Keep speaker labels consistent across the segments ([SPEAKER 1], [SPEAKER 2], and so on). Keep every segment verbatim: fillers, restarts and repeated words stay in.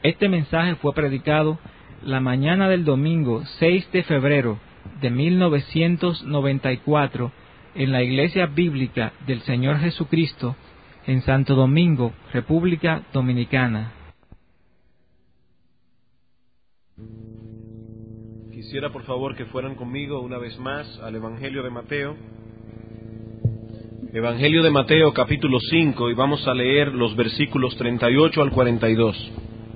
[SPEAKER 1] Este mensaje fue predicado la mañana del domingo seis de febrero de mil novecientos noventa y cuatro en la Iglesia Bíblica del Señor Jesucristo en Santo Domingo, República Dominicana.
[SPEAKER 2] Quisiera por favor que fueran conmigo una vez más al Evangelio de Mateo. Evangelio de Mateo capítulo cinco, y vamos a leer los versículos treinta y ocho al cuarenta y dos.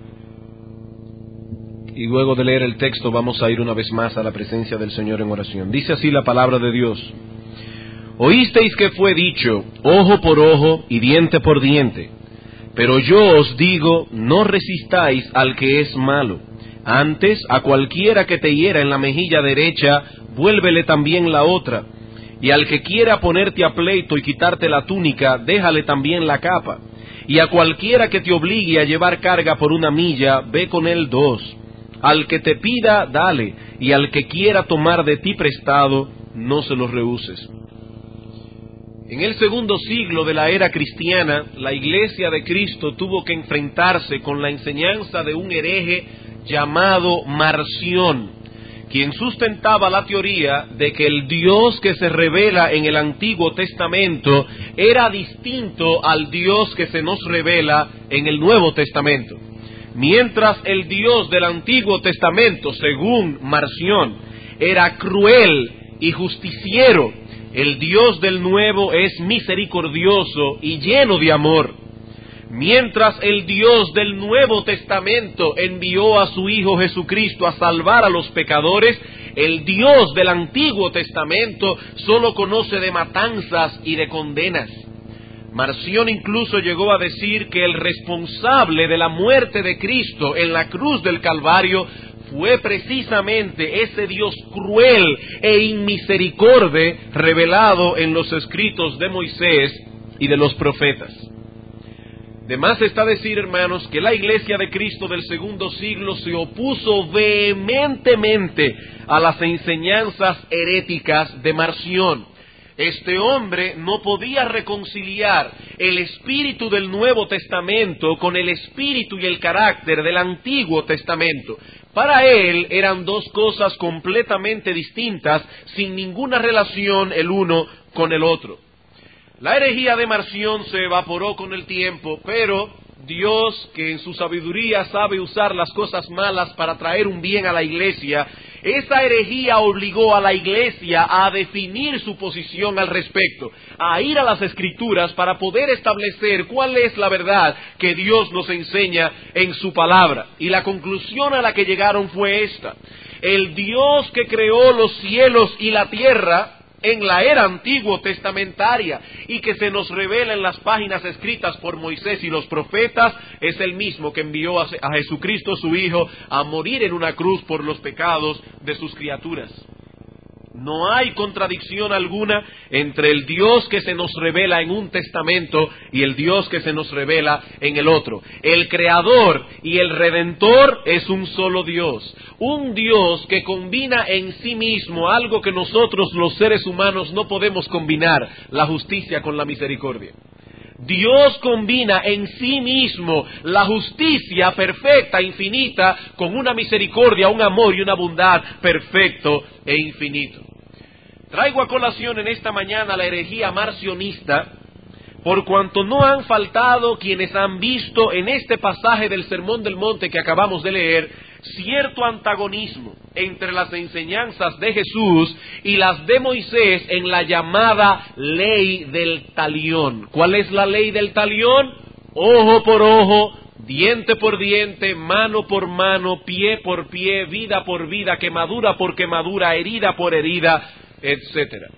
[SPEAKER 2] Y luego de leer el texto vamos a ir una vez más a la presencia del Señor en oración. Dice así la palabra de Dios: Oísteis que fue dicho, ojo por ojo y diente por diente. Pero yo os digo, no resistáis al que es malo. Antes, a cualquiera que te hiera en la mejilla derecha, vuélvele también la otra. Y al que quiera ponerte a pleito y quitarte la túnica, déjale también la capa. Y a cualquiera que te obligue a llevar carga por una milla, ve con él dos. Al que te pida, dale, y al que quiera tomar de ti prestado, no se lo rehuses. En el segundo siglo de la era cristiana, la Iglesia de Cristo tuvo que enfrentarse con la enseñanza de un hereje llamado Marción, quien sustentaba la teoría de que el Dios que se revela en el Antiguo Testamento era distinto al Dios que se nos revela en el Nuevo Testamento. Mientras el Dios del Antiguo Testamento, según Marción, era cruel y justiciero, el Dios del Nuevo es misericordioso y lleno de amor. Mientras el Dios del Nuevo Testamento envió a su Hijo Jesucristo a salvar a los pecadores, el Dios del Antiguo Testamento solo conoce de matanzas y de condenas. Marción incluso llegó a decir que el responsable de la muerte de Cristo en la cruz del Calvario fue precisamente ese Dios cruel e inmisericorde revelado en los escritos de Moisés y de los profetas. De más está decir, hermanos, que la Iglesia de Cristo del segundo siglo se opuso vehementemente a las enseñanzas heréticas de Marción. Este hombre no podía reconciliar el espíritu del Nuevo Testamento con el espíritu y el carácter del Antiguo Testamento. Para él eran dos cosas completamente distintas, sin ninguna relación el uno con el otro. La herejía de Marción se evaporó con el tiempo, pero Dios, que en su sabiduría sabe usar las cosas malas para traer un bien a la iglesia, esa herejía obligó a la iglesia a definir su posición al respecto, a ir a las Escrituras para poder establecer cuál es la verdad que Dios nos enseña en su palabra. Y la conclusión a la que llegaron fue esta: el Dios que creó los cielos y la tierra en la era antiguo testamentaria y que se nos revela en las páginas escritas por Moisés y los profetas, es el mismo que envió a Jesucristo su Hijo a morir en una cruz por los pecados de sus criaturas. No hay contradicción alguna entre el Dios que se nos revela en un testamento y el Dios que se nos revela en el otro. El Creador y el Redentor es un solo Dios. Un Dios que combina en sí mismo algo que nosotros los seres humanos no podemos combinar: la justicia con la misericordia. Dios combina en sí mismo la justicia perfecta, infinita, con una misericordia, un amor y una bondad perfecto e infinito. Traigo a colación en esta mañana la herejía marcionista, por cuanto no han faltado quienes han visto en este pasaje del Sermón del Monte que acabamos de leer cierto antagonismo entre las enseñanzas de Jesús y las de Moisés en la llamada ley del talión. ¿Cuál es la ley del talión? Ojo por ojo, diente por diente, mano por mano, pie por pie, vida por vida, quemadura por quemadura, herida por herida, etcétera.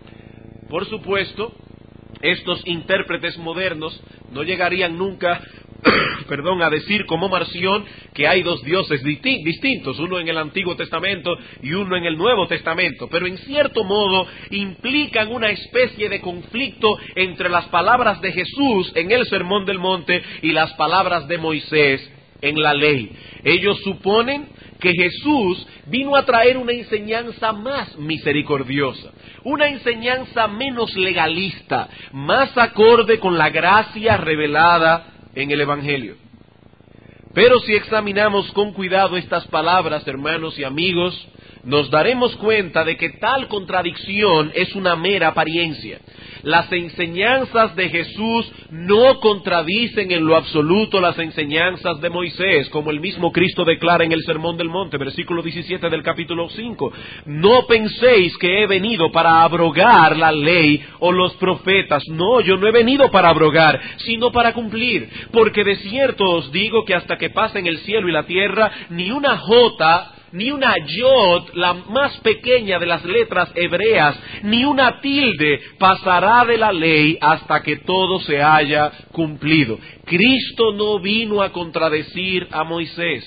[SPEAKER 2] Por supuesto, estos intérpretes modernos no llegarían nunca perdón, a decir como Marción que hay dos dioses distintos, uno en el Antiguo Testamento y uno en el Nuevo Testamento, pero en cierto modo implican una especie de conflicto entre las palabras de Jesús en el Sermón del Monte y las palabras de Moisés en la ley. Ellos suponen que Jesús vino a traer una enseñanza más misericordiosa, una enseñanza menos legalista, más acorde con la gracia revelada en el Evangelio. Pero si examinamos con cuidado estas palabras, hermanos y amigos, nos daremos cuenta de que tal contradicción es una mera apariencia. Las enseñanzas de Jesús no contradicen en lo absoluto las enseñanzas de Moisés, como el mismo Cristo declara en el Sermón del Monte, versículo diecisiete del capítulo cinco. No penséis que he venido para abrogar la ley o los profetas. No, yo no he venido para abrogar, sino para cumplir. Porque de cierto os digo que hasta que pasen el cielo y la tierra, ni una jota ni una yod, la más pequeña de las letras hebreas, ni una tilde pasará de la ley hasta que todo se haya cumplido. Cristo no vino a contradecir a Moisés.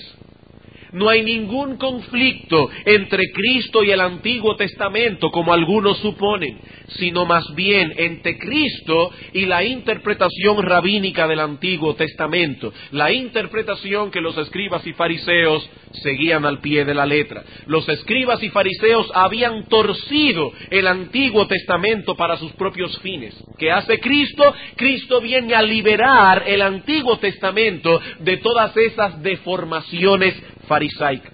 [SPEAKER 2] No hay ningún conflicto entre Cristo y el Antiguo Testamento, como algunos suponen, sino más bien entre Cristo y la interpretación rabínica del Antiguo Testamento, la interpretación que los escribas y fariseos seguían al pie de la letra. Los escribas y fariseos habían torcido el Antiguo Testamento para sus propios fines. ¿Qué hace Cristo? Cristo viene a liberar el Antiguo Testamento de todas esas deformaciones farisaicas.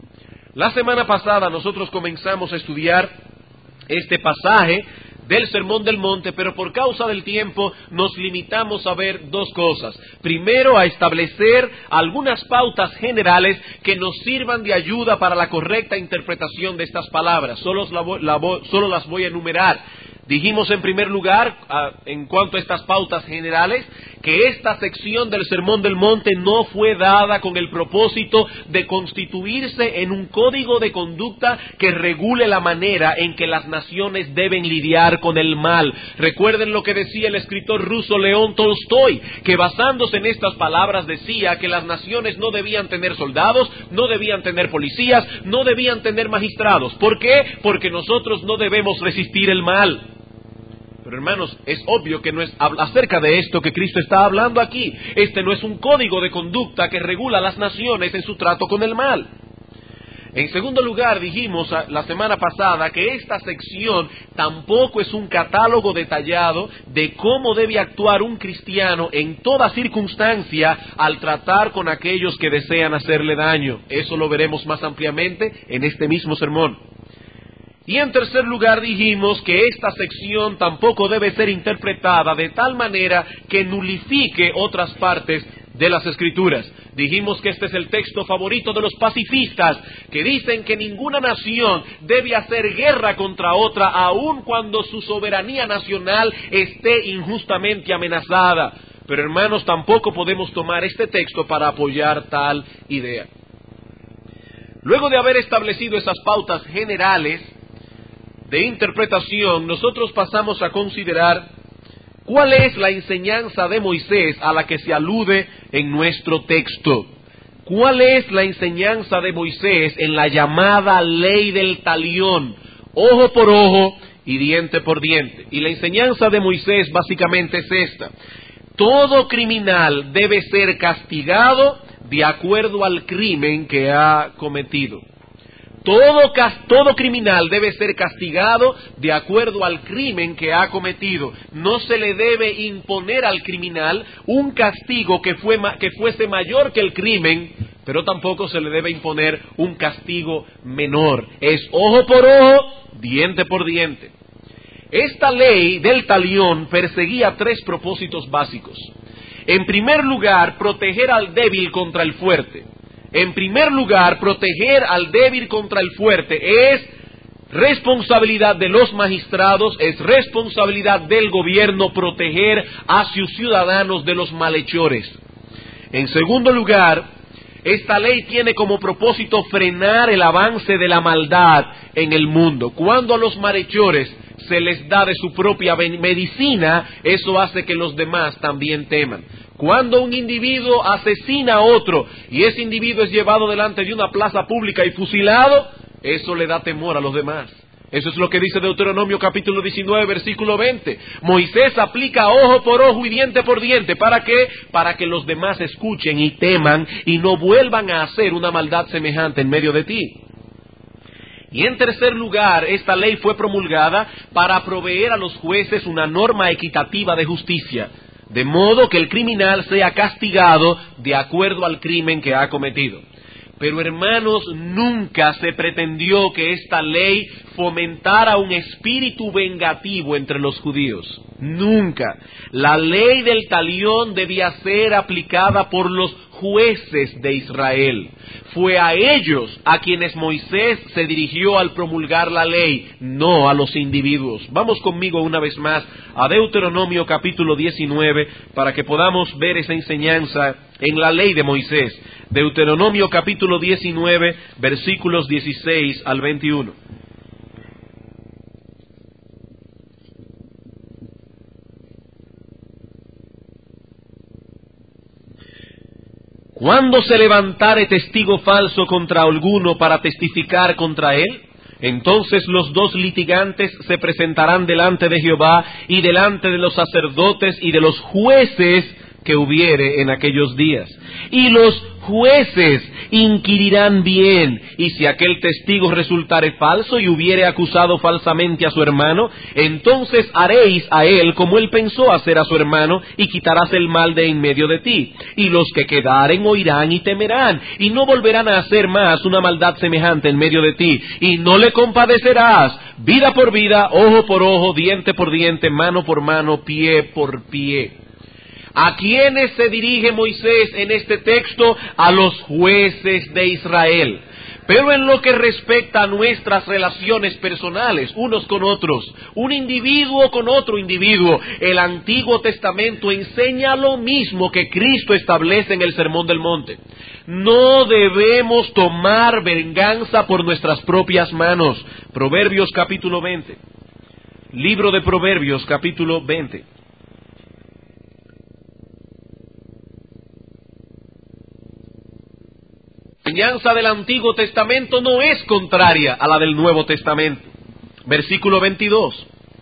[SPEAKER 2] La semana pasada nosotros comenzamos a estudiar este pasaje del Sermón del Monte, pero por causa del tiempo nos limitamos a ver dos cosas. Primero, a establecer algunas pautas generales que nos sirvan de ayuda para la correcta interpretación de estas palabras. Solo, la voy, la voy, solo las voy a enumerar. Dijimos en primer lugar, en cuanto a estas pautas generales, que esta sección del Sermón del Monte no fue dada con el propósito de constituirse en un código de conducta que regule la manera en que las naciones deben lidiar con el mal. Recuerden lo que decía el escritor ruso León Tolstoy, que basándose en estas palabras decía que las naciones no debían tener soldados, no debían tener policías, no debían tener magistrados. ¿Por qué? Porque nosotros no debemos resistir el mal. Pero hermanos, es obvio que no es acerca de esto que Cristo está hablando aquí. Este no es un código de conducta que regula a las naciones en su trato con el mal. En segundo lugar, dijimos la semana pasada que esta sección tampoco es un catálogo detallado de cómo debe actuar un cristiano en toda circunstancia al tratar con aquellos que desean hacerle daño. Eso lo veremos más ampliamente en este mismo sermón. Y en tercer lugar dijimos que esta sección tampoco debe ser interpretada de tal manera que nulifique otras partes de las Escrituras. Dijimos que este es el texto favorito de los pacifistas, que dicen que ninguna nación debe hacer guerra contra otra, aun cuando su soberanía nacional esté injustamente amenazada. Pero hermanos, tampoco podemos tomar este texto para apoyar tal idea. Luego de haber establecido esas pautas generales de interpretación, nosotros pasamos a considerar cuál es la enseñanza de Moisés a la que se alude en nuestro texto. ¿Cuál es la enseñanza de Moisés en la llamada ley del talión? Ojo por ojo y diente por diente. Y la enseñanza de Moisés básicamente es esta: todo criminal debe ser castigado de acuerdo al crimen que ha cometido. Todo, todo criminal debe ser castigado de acuerdo al crimen que ha cometido. No se le debe imponer al criminal un castigo que, fue, que fuese mayor que el crimen, pero tampoco se le debe imponer un castigo menor. Es ojo por ojo, diente por diente. Esta ley del talión perseguía tres propósitos básicos. En primer lugar, proteger al débil contra el fuerte. En primer lugar, proteger al débil contra el fuerte es responsabilidad de los magistrados, es responsabilidad del gobierno proteger a sus ciudadanos de los malhechores. En segundo lugar, esta ley tiene como propósito frenar el avance de la maldad en el mundo. Cuando a los malhechores se les da de su propia medicina, eso hace que los demás también teman. Cuando un individuo asesina a otro y ese individuo es llevado delante de una plaza pública y fusilado, eso le da temor a los demás. Eso es lo que dice Deuteronomio capítulo diecinueve, versículo veinte. Moisés aplica ojo por ojo y diente por diente. ¿Para qué? Para que los demás escuchen y teman y no vuelvan a hacer una maldad semejante en medio de ti. Y en tercer lugar, esta ley fue promulgada para proveer a los jueces una norma equitativa de justicia. de modo que el criminal sea castigado de acuerdo al crimen que ha cometido. Pero hermanos, nunca se pretendió que esta ley fomentara un espíritu vengativo entre los judíos. Nunca. La ley del talión debía ser aplicada por los jueces de Israel. Fue a ellos a quienes Moisés se dirigió al promulgar la ley, no a los individuos. Vamos conmigo una vez más a Deuteronomio capítulo diecinueve para que podamos ver esa enseñanza en la ley de Moisés. Deuteronomio capítulo diecinueve, versículos dieciséis al veintiuno. Cuando se levantare testigo falso contra alguno para testificar contra él, entonces los dos litigantes se presentarán delante de Jehová y delante de los sacerdotes y de los jueces que hubiere en aquellos días. Y los jueces inquirirán bien, y si aquel testigo resultare falso y hubiere acusado falsamente a su hermano, entonces haréis a él como él pensó hacer a su hermano, y quitarás el mal de en medio de ti. Y los que quedaren oirán y temerán, y no volverán a hacer más una maldad semejante en medio de ti, y no le compadecerás, vida por vida, ojo por ojo, diente por diente, mano por mano, pie por pie. ¿A quiénes se dirige Moisés en este texto? A los jueces de Israel. Pero en lo que respecta a nuestras relaciones personales, unos con otros, un individuo con otro individuo, el Antiguo Testamento enseña lo mismo que Cristo establece en el Sermón del Monte. No debemos tomar venganza por nuestras propias manos. Proverbios capítulo veinte. Libro de Proverbios capítulo veinte. La enseñanza del Antiguo Testamento no es contraria a la del Nuevo Testamento. Versículo veintidós.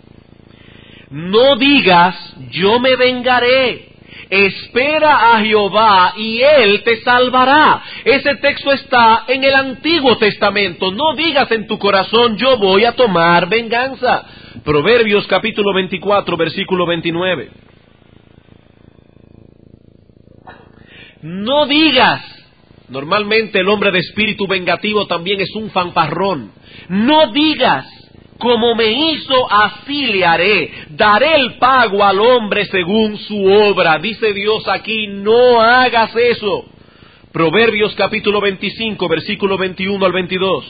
[SPEAKER 2] No digas, yo me vengaré. Espera a Jehová y Él te salvará. Ese texto está en el Antiguo Testamento. No digas en tu corazón, yo voy a tomar venganza. Proverbios capítulo veinticuatro, versículo veintinueve. No digas. Normalmente el hombre de espíritu vengativo también es un fanfarrón. No digas, como me hizo, así le haré. Daré el pago al hombre según su obra. Dice Dios aquí, no hagas eso. Proverbios capítulo veinticinco, versículo veintiuno al veintidós.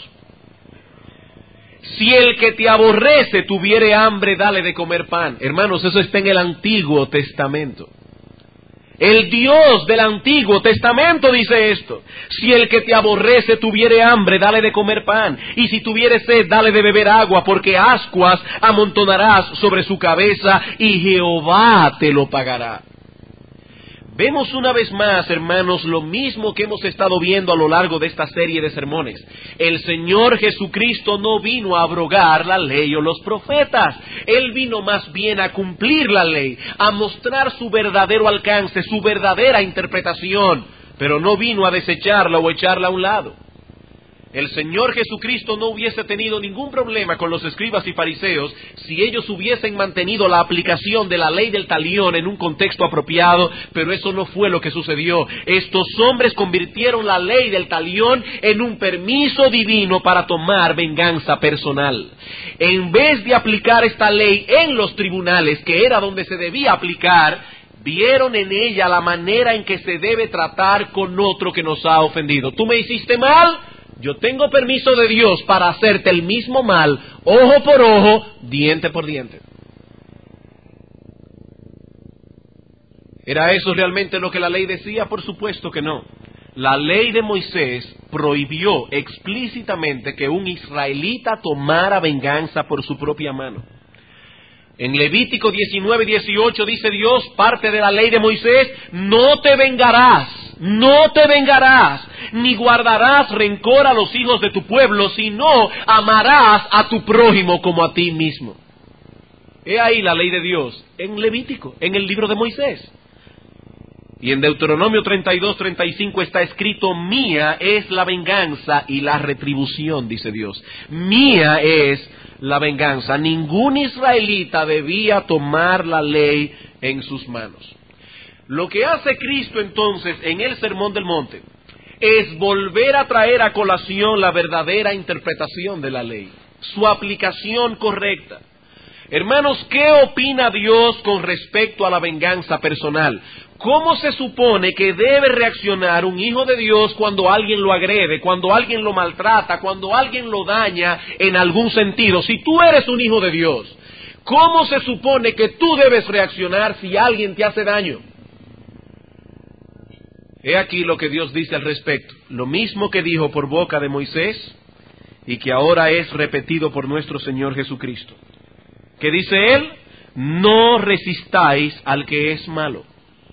[SPEAKER 2] Si el que te aborrece tuviere hambre, dale de comer pan. Hermanos, eso está en el Antiguo Testamento. El Dios del Antiguo Testamento dice esto. Si el que te aborrece tuviere hambre, dale de comer pan. Y si tuviere sed, dale de beber agua, porque ascuas amontonarás sobre su cabeza y Jehová te lo pagará. Vemos una vez más, hermanos, lo mismo que hemos estado viendo a lo largo de esta serie de sermones. El Señor Jesucristo no vino a abrogar la ley o los profetas. Él vino más bien a cumplir la ley, a mostrar su verdadero alcance, su verdadera interpretación, pero no vino a desecharla o echarla a un lado. El Señor Jesucristo no hubiese tenido ningún problema con los escribas y fariseos si ellos hubiesen mantenido la aplicación de la ley del talión en un contexto apropiado, pero eso no fue lo que sucedió. Estos hombres convirtieron la ley del talión en un permiso divino para tomar venganza personal. En vez de aplicar esta ley en los tribunales, que era donde se debía aplicar, vieron en ella la manera en que se debe tratar con otro que nos ha ofendido. ¿Tú me hiciste mal? Yo tengo permiso de Dios para hacerte el mismo mal, ojo por ojo, diente por diente. ¿Era eso realmente lo que la ley decía? Por supuesto que no. La ley de Moisés prohibió explícitamente que un israelita tomara venganza por su propia mano. En Levítico diecinueve dieciocho dice Dios, parte de la ley de Moisés, no te vengarás, no te vengarás, ni guardarás rencor a los hijos de tu pueblo, sino amarás a tu prójimo como a ti mismo. He ahí la ley de Dios, en Levítico, en el libro de Moisés. Y en Deuteronomio treinta y dos treinta y cinco está escrito, mía es la venganza y la retribución, dice Dios. Mía es la venganza. Ningún israelita debía tomar la ley en sus manos. Lo que hace Cristo entonces en el Sermón del Monte es volver a traer a colación la verdadera interpretación de la ley, su aplicación correcta. Hermanos, ¿qué opina Dios con respecto a la venganza personal? ¿Cómo se supone que debe reaccionar un hijo de Dios cuando alguien lo agrede, cuando alguien lo maltrata, cuando alguien lo daña en algún sentido? Si tú eres un hijo de Dios, ¿cómo se supone que tú debes reaccionar si alguien te hace daño? He aquí lo que Dios dice al respecto, lo mismo que dijo por boca de Moisés y que ahora es repetido por nuestro Señor Jesucristo. ¿Qué dice Él? No resistáis al que es malo.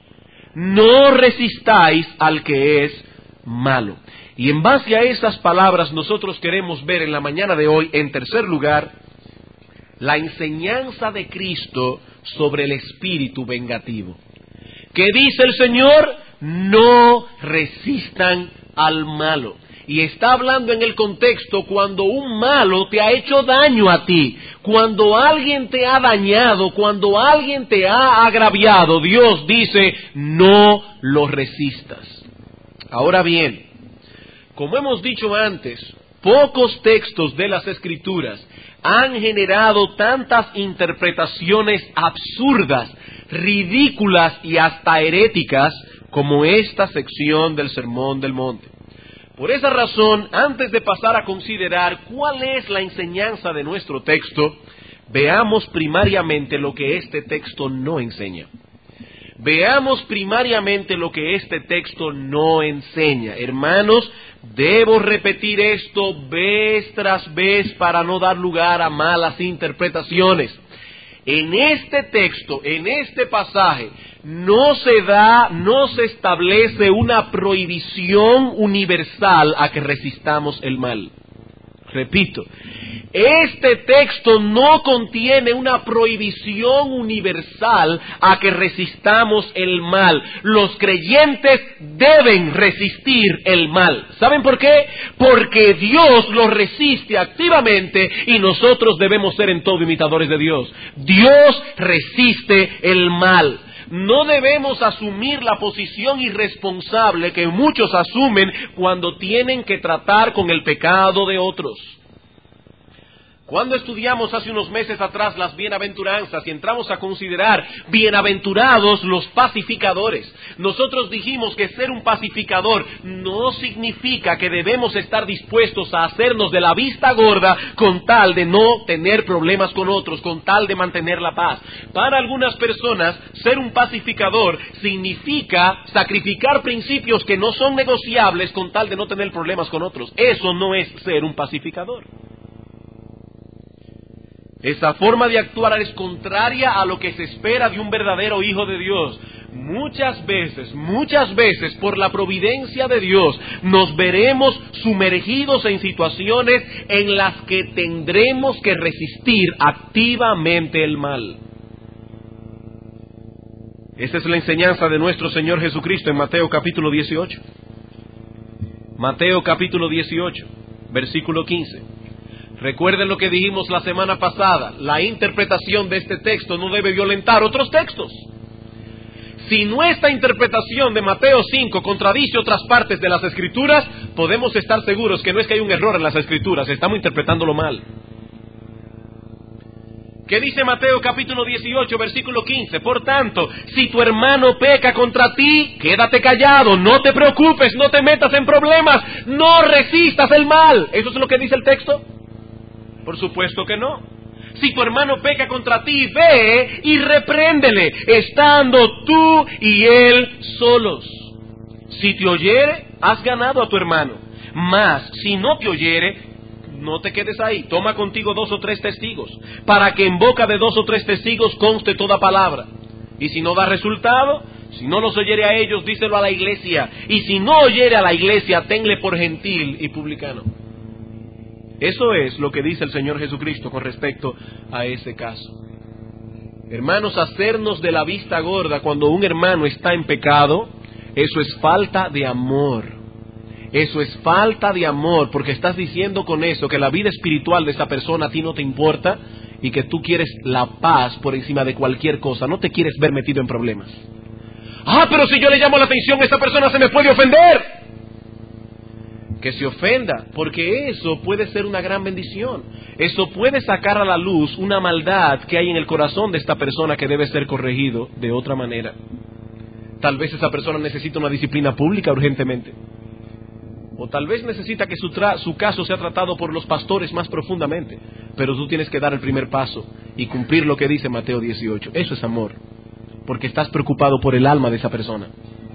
[SPEAKER 2] No resistáis al que es malo. Y en base a esas palabras nosotros queremos ver en la mañana de hoy, en tercer lugar, la enseñanza de Cristo sobre el espíritu vengativo. ¿Qué dice el Señor? No resistan al malo. Y está hablando en el contexto cuando un malo te ha hecho daño a ti, cuando alguien te ha dañado, cuando alguien te ha agraviado. Dios dice, no lo resistas. Ahora bien, como hemos dicho antes, pocos textos de las Escrituras han generado tantas interpretaciones absurdas, ridículas y hasta heréticas como esta sección del Sermón del Monte. Por esa razón, antes de pasar a considerar cuál es la enseñanza de nuestro texto, veamos primariamente lo que este texto no enseña. Veamos primariamente lo que este texto no enseña. Hermanos, debo repetir esto vez tras vez para no dar lugar a malas interpretaciones. En este texto, en este pasaje, no se da, no se establece una prohibición universal a que resistamos el mal. Repito, este texto no contiene una prohibición universal a que resistamos el mal. Los creyentes deben resistir el mal. ¿Saben por qué? Porque Dios lo resiste activamente y nosotros debemos ser en todo imitadores de Dios. Dios resiste el mal. No debemos asumir la posición irresponsable que muchos asumen cuando tienen que tratar con el pecado de otros. Cuando estudiamos hace unos meses atrás las bienaventuranzas y entramos a considerar bienaventurados los pacificadores, nosotros dijimos que ser un pacificador no significa que debemos estar dispuestos a hacernos de la vista gorda con tal de no tener problemas con otros, con tal de mantener la paz. Para algunas personas, ser un pacificador significa sacrificar principios que no son negociables con tal de no tener problemas con otros. Eso no es ser un pacificador. Esa forma de actuar es contraria a lo que se espera de un verdadero hijo de Dios. Muchas veces, muchas veces, por la providencia de Dios, nos veremos sumergidos en situaciones en las que tendremos que resistir activamente el mal. Esta es la enseñanza de nuestro Señor Jesucristo en Mateo capítulo dieciocho. Mateo capítulo dieciocho, versículo quince. Recuerden lo que dijimos la semana pasada, la interpretación de este texto no debe violentar otros textos. Si nuestra interpretación de Mateo cinco contradice otras partes de las Escrituras, podemos estar seguros que no es que hay un error en las Escrituras, estamos interpretándolo mal. ¿Qué dice Mateo capítulo dieciocho, versículo quince? Por tanto, si tu hermano peca contra ti, quédate callado, no te preocupes, no te metas en problemas, no resistas el mal. ¿Eso es lo que dice el texto? Por supuesto que no. Si tu hermano peca contra ti, ve y repréndele, estando tú y él solos. Si te oyere, has ganado a tu hermano. Mas, si no te oyere, no te quedes ahí. Toma contigo dos o tres testigos, para que en boca de dos o tres testigos conste toda palabra. Y si no da resultado, si no los oyere a ellos, díselo a la iglesia. Y si no oyere a la iglesia, tenle por gentil y publicano. Eso es lo que dice el Señor Jesucristo con respecto a ese caso. Hermanos, hacernos de la vista gorda cuando un hermano está en pecado, eso es falta de amor. Eso es falta de amor, porque estás diciendo con eso que la vida espiritual de esa persona a ti no te importa y que tú quieres la paz por encima de cualquier cosa, no te quieres ver metido en problemas. Ah, pero si yo le llamo la atención, esa persona se me puede ofender. Que se ofenda, porque eso puede ser una gran bendición. Eso puede sacar a la luz una maldad que hay en el corazón de esta persona que debe ser corregido de otra manera. Tal vez esa persona necesita una disciplina pública urgentemente. O tal vez necesita que su, tra- su caso sea tratado por los pastores más profundamente. Pero tú tienes que dar el primer paso y cumplir lo que dice Mateo dieciocho. Eso es amor, porque estás preocupado por el alma de esa persona.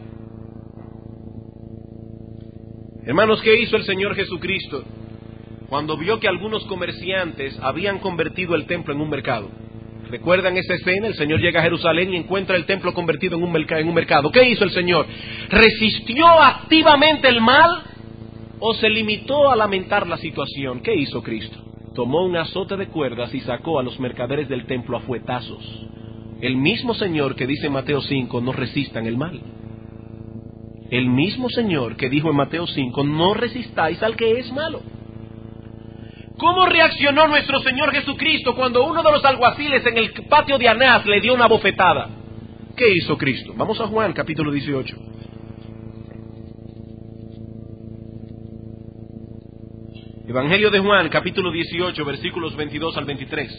[SPEAKER 2] Hermanos, ¿qué hizo el Señor Jesucristo cuando vio que algunos comerciantes habían convertido el templo en un mercado? ¿Recuerdan esa escena? El Señor llega a Jerusalén y encuentra el templo convertido en un, merc- en un mercado. ¿Qué hizo el Señor? ¿Resistió activamente el mal o se limitó a lamentar la situación? ¿Qué hizo Cristo? Tomó un azote de cuerdas y sacó a los mercaderes del templo a fuetazos. El mismo Señor que dice en Mateo cinco, no resistan el mal. El mismo Señor que dijo en Mateo cinco, no resistáis al que es malo. ¿Cómo reaccionó nuestro Señor Jesucristo cuando uno de los alguaciles en el patio de Anás le dio una bofetada? ¿Qué hizo Cristo? Vamos a Juan capítulo dieciocho. Evangelio de Juan capítulo dieciocho, versículos veintidós al veintitrés.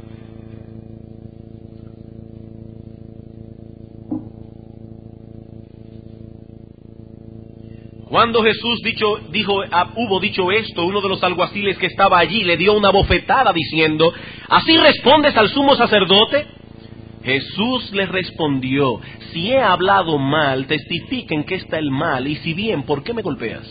[SPEAKER 2] Cuando Jesús dicho, dijo, ah, hubo dicho esto, uno de los alguaciles que estaba allí le dio una bofetada diciendo, ¿así respondes al sumo sacerdote? Jesús le respondió, si he hablado mal, testifiquen que está el mal, y si bien, ¿por qué me golpeas?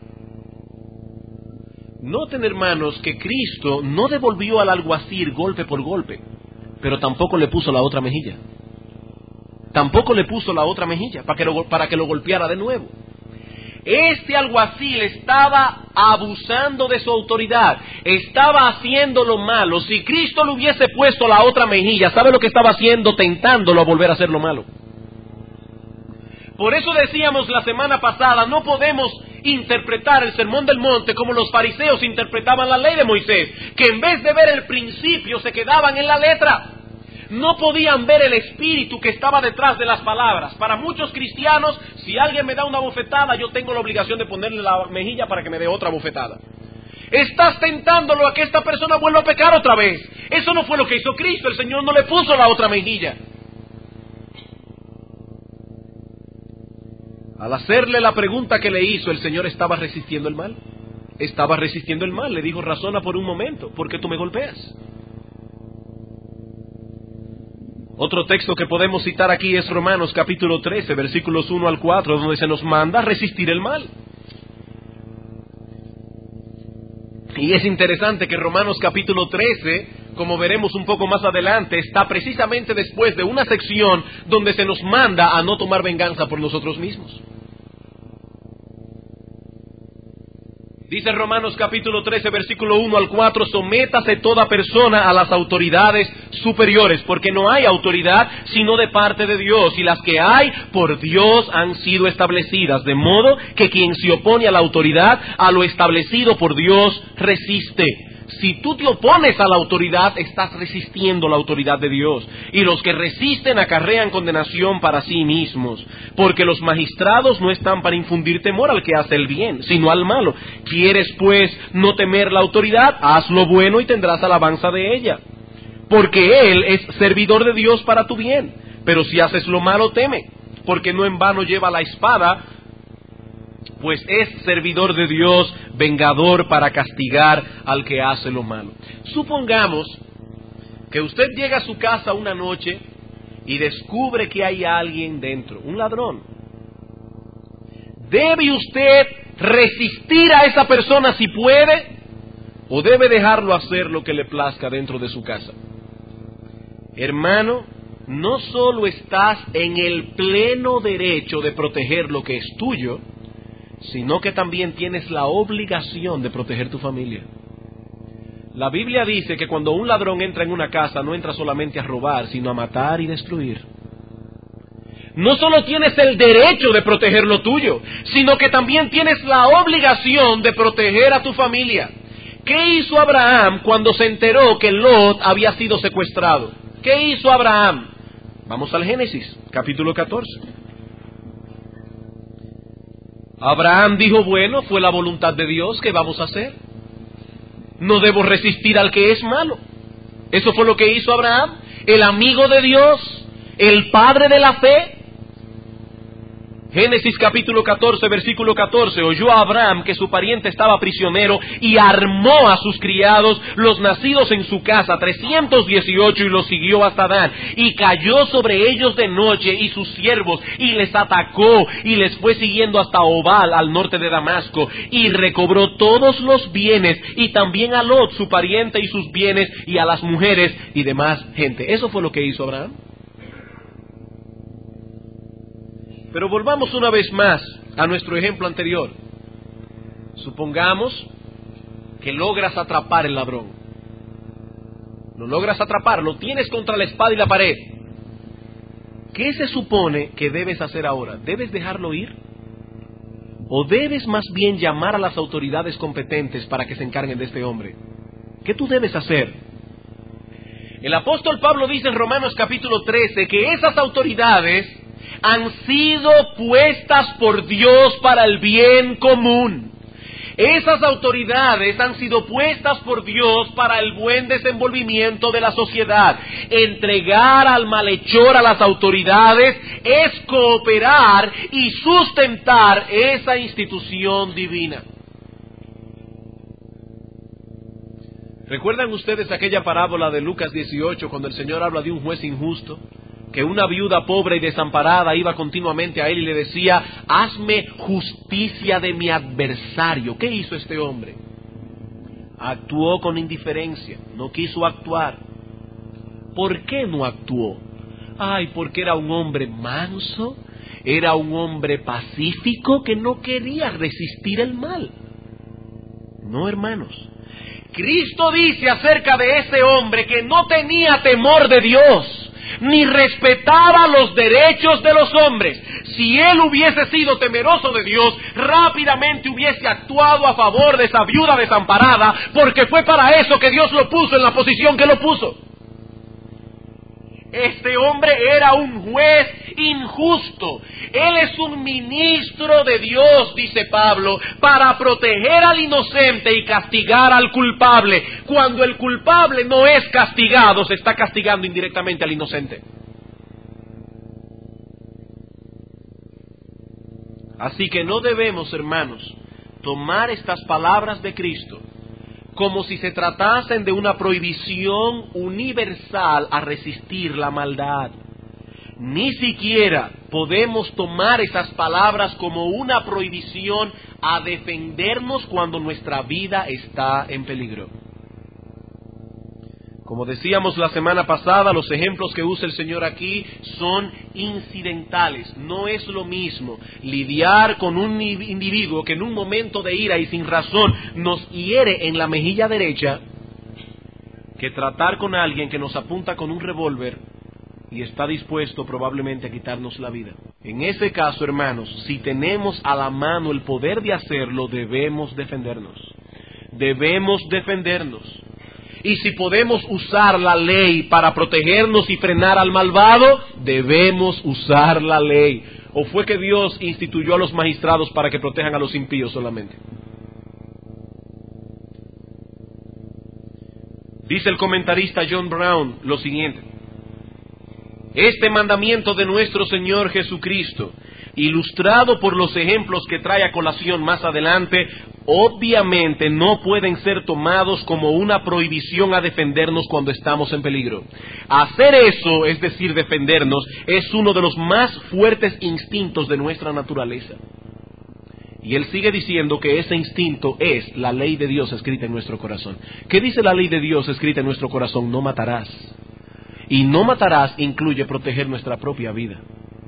[SPEAKER 2] Noten, hermanos, que Cristo no devolvió al alguacil golpe por golpe, pero tampoco le puso la otra mejilla. Tampoco le puso la otra mejilla para que lo, para que lo golpeara de nuevo. Este alguacil estaba abusando de su autoridad, estaba haciendo lo malo. Si Cristo le hubiese puesto la otra mejilla, ¿sabe lo que estaba haciendo? Tentándolo a volver a hacer lo malo. Por eso decíamos la semana pasada, no podemos interpretar el Sermón del Monte como los fariseos interpretaban la ley de Moisés, que en vez de ver el principio se quedaban en la letra. No podían ver el espíritu que estaba detrás de las palabras. Para muchos cristianos, si alguien me da una bofetada, yo tengo la obligación de ponerle la mejilla para que me dé otra bofetada. Estás tentándolo a que esta persona vuelva a pecar otra vez. Eso no fue lo que hizo Cristo. El Señor no le puso la otra mejilla. Al hacerle la pregunta que le hizo, el Señor estaba resistiendo el mal. Estaba resistiendo el mal. Le dijo, razona por un momento, ¿por qué tú me golpeas? Otro texto que podemos citar aquí es Romanos capítulo trece, versículos uno al cuatro, donde se nos manda a resistir el mal. Y es interesante que Romanos capítulo trece, como veremos un poco más adelante, está precisamente después de una sección donde se nos manda a no tomar venganza por nosotros mismos. Dice Romanos capítulo trece, versículo uno al cuatro, sométase toda persona a las autoridades superiores, porque no hay autoridad sino de parte de Dios, y las que hay por Dios han sido establecidas, de modo que quien se opone a la autoridad, a lo establecido por Dios, resiste. Si tú te opones a la autoridad, estás resistiendo la autoridad de Dios. Y los que resisten acarrean condenación para sí mismos. Porque los magistrados no están para infundir temor al que hace el bien, sino al malo. ¿Quieres, pues, no temer la autoridad? Haz lo bueno y tendrás alabanza de ella. Porque Él es servidor de Dios para tu bien. Pero si haces lo malo, teme. Porque no en vano lleva la espada, pues es servidor de Dios, vengador para castigar al que hace lo malo. Supongamos que usted llega a su casa una noche y descubre que hay alguien dentro, un ladrón. ¿Debe usted resistir a esa persona si puede? ¿O debe dejarlo hacer lo que le plazca dentro de su casa? Hermano, no solo estás en el pleno derecho de proteger lo que es tuyo, sino que también tienes la obligación de proteger tu familia. La Biblia dice que cuando un ladrón entra en una casa, no entra solamente a robar, sino a matar y destruir. No solo tienes el derecho de proteger lo tuyo, sino que también tienes la obligación de proteger a tu familia. ¿Qué hizo Abraham cuando se enteró que Lot había sido secuestrado? ¿Qué hizo Abraham? Vamos al Génesis, capítulo catorce. Abraham dijo, bueno, fue la voluntad de Dios, ¿qué vamos a hacer? No debo resistir al que es malo. Eso fue lo que hizo Abraham, el amigo de Dios, el padre de la fe. Génesis capítulo catorce, versículo catorce, oyó a Abraham que su pariente estaba prisionero y armó a sus criados, los nacidos en su casa, trescientos dieciocho, y los siguió hasta Dan. Y cayó sobre ellos de noche y sus siervos, y les atacó, y les fue siguiendo hasta Obal, al norte de Damasco, y recobró todos los bienes, y también a Lot, su pariente, y sus bienes, y a las mujeres, y demás gente. Eso fue lo que hizo Abraham. Pero volvamos una vez más a nuestro ejemplo anterior. Supongamos que logras atrapar el ladrón. Lo logras atrapar, lo tienes contra la espada y la pared. ¿Qué se supone que debes hacer ahora? ¿Debes dejarlo ir? ¿O debes más bien llamar a las autoridades competentes para que se encarguen de este hombre? ¿Qué tú debes hacer? El apóstol Pablo dice en Romanos capítulo trece que esas autoridades han sido puestas por Dios para el bien común. Esas autoridades han sido puestas por Dios para el buen desenvolvimiento de la sociedad. Entregar al malhechor a las autoridades es cooperar y sustentar esa institución divina. ¿Recuerdan ustedes aquella parábola de Lucas dieciocho cuando el Señor habla de un juez injusto? Que una viuda pobre y desamparada iba continuamente a él y le decía, hazme justicia de mi adversario. ¿Qué hizo este hombre? Actuó con indiferencia, no quiso actuar. ¿Por qué no actuó? Ay, porque era un hombre manso, era un hombre pacífico que no quería resistir el mal. No, hermanos. Cristo dice acerca de ese hombre que no tenía temor de Dios, ni respetaba los derechos de los hombres. Si él hubiese sido temeroso de Dios, rápidamente hubiese actuado a favor de esa viuda desamparada, porque fue para eso que Dios lo puso en la posición que lo puso. Este hombre era un juez injusto. Él es un ministro de Dios, dice Pablo, para proteger al inocente y castigar al culpable. Cuando el culpable no es castigado, se está castigando indirectamente al inocente. Así que no debemos, hermanos, tomar estas palabras de Cristo como si se tratasen de una prohibición universal a resistir la maldad. Ni siquiera podemos tomar esas palabras como una prohibición a defendernos cuando nuestra vida está en peligro. Como decíamos la semana pasada, los ejemplos que usa el Señor aquí son incidentales. No es lo mismo lidiar con un individuo que en un momento de ira y sin razón nos hiere en la mejilla derecha, que tratar con alguien que nos apunta con un revólver y está dispuesto probablemente a quitarnos la vida. En ese caso, hermanos, si tenemos a la mano el poder de hacerlo, debemos defendernos. Debemos defendernos. Y si podemos usar la ley para protegernos y frenar al malvado, debemos usar la ley. ¿O fue que Dios instituyó a los magistrados para que protejan a los impíos solamente? Dice el comentarista John Brown lo siguiente: este mandamiento de nuestro Señor Jesucristo, ilustrado por los ejemplos que trae a colación más adelante, obviamente no pueden ser tomados como una prohibición a defendernos cuando estamos en peligro. Hacer eso, es decir, defendernos, es uno de los más fuertes instintos de nuestra naturaleza. Y él sigue diciendo que ese instinto es la ley de Dios escrita en nuestro corazón. ¿Qué dice la ley de Dios escrita en nuestro corazón? No matarás. Y no matarás incluye proteger nuestra propia vida.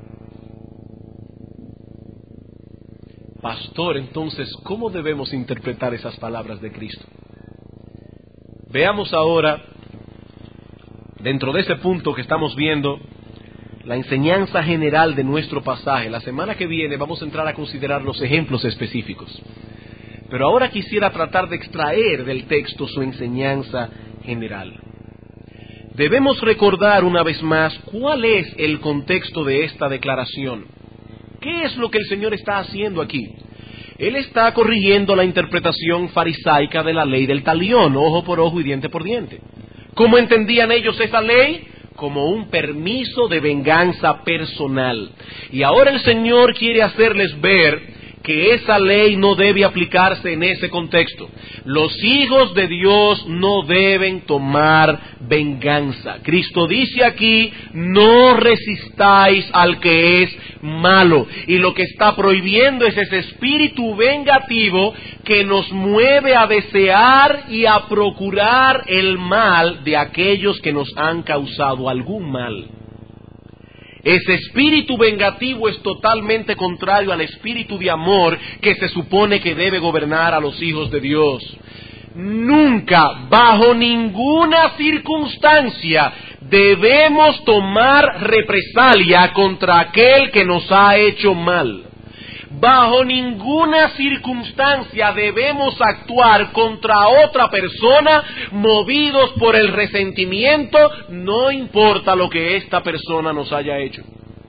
[SPEAKER 2] Pastor, entonces, ¿cómo debemos interpretar esas palabras de Cristo? Veamos ahora, dentro de ese punto que estamos viendo, la enseñanza general de nuestro pasaje. La semana que viene vamos a entrar a considerar los ejemplos específicos. Pero ahora quisiera tratar de extraer del texto su enseñanza general. Debemos recordar una vez más cuál es el contexto de esta declaración. ¿Qué es lo que el Señor está haciendo aquí? Él está corrigiendo la interpretación farisaica de la ley del talión, ojo por ojo y diente por diente. ¿Cómo entendían ellos esa ley? Como un permiso de venganza personal. Y ahora el Señor quiere hacerles ver que esa ley no debe aplicarse en ese contexto. Los hijos de Dios no deben tomar venganza. Cristo dice aquí, no resistáis al que es malo. Y lo que está prohibiendo es ese espíritu vengativo que nos mueve a desear y a procurar el mal de aquellos que nos han causado algún mal. Ese espíritu vengativo es totalmente contrario al espíritu de amor que se supone que debe gobernar a los hijos de Dios. Nunca, bajo ninguna circunstancia, debemos tomar represalia contra aquel que nos ha hecho mal. Bajo ninguna circunstancia debemos actuar contra otra persona movidos por el resentimiento, no importa lo que esta persona nos haya hecho.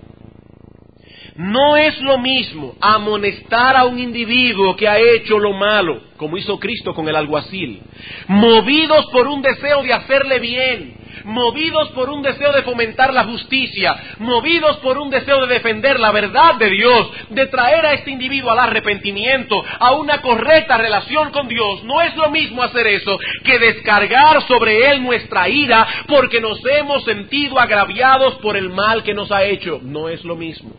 [SPEAKER 2] No es lo mismo amonestar a un individuo que ha hecho lo malo, como hizo Cristo con el alguacil, movidos por un deseo de hacerle bien, movidos por un deseo de fomentar la justicia, movidos por un deseo de defender la verdad de Dios, de traer a este individuo al arrepentimiento, a una correcta relación con Dios. No es lo mismo hacer eso que descargar sobre él nuestra ira porque nos hemos sentido agraviados por el mal que nos ha hecho. No es lo mismo.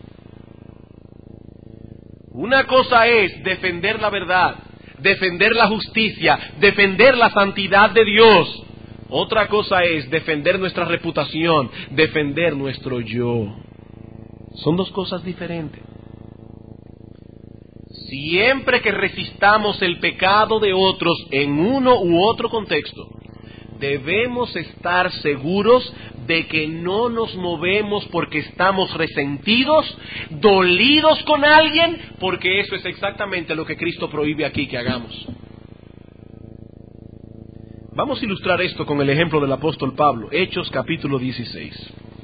[SPEAKER 2] Una cosa es defender la verdad, defender la justicia, defender la santidad de Dios. Otra cosa es defender nuestra reputación, defender nuestro yo. Son dos cosas diferentes. Siempre que resistamos el pecado de otros en uno u otro contexto, debemos estar seguros de que no nos movemos porque estamos resentidos, dolidos con alguien, porque eso es exactamente lo que Cristo prohíbe aquí que hagamos. Vamos a ilustrar esto con el ejemplo del apóstol Pablo, Hechos capítulo dieciséis.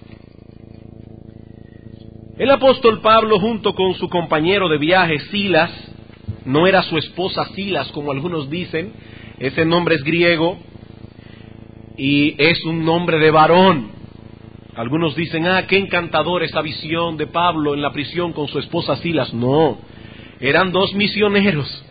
[SPEAKER 2] El apóstol Pablo, junto con su compañero de viaje Silas, no era su esposa Silas como algunos dicen, ese nombre es griego y es un nombre de varón. Algunos dicen, ah, qué encantador esa visión de Pablo en la prisión con su esposa Silas. No, eran dos misioneros.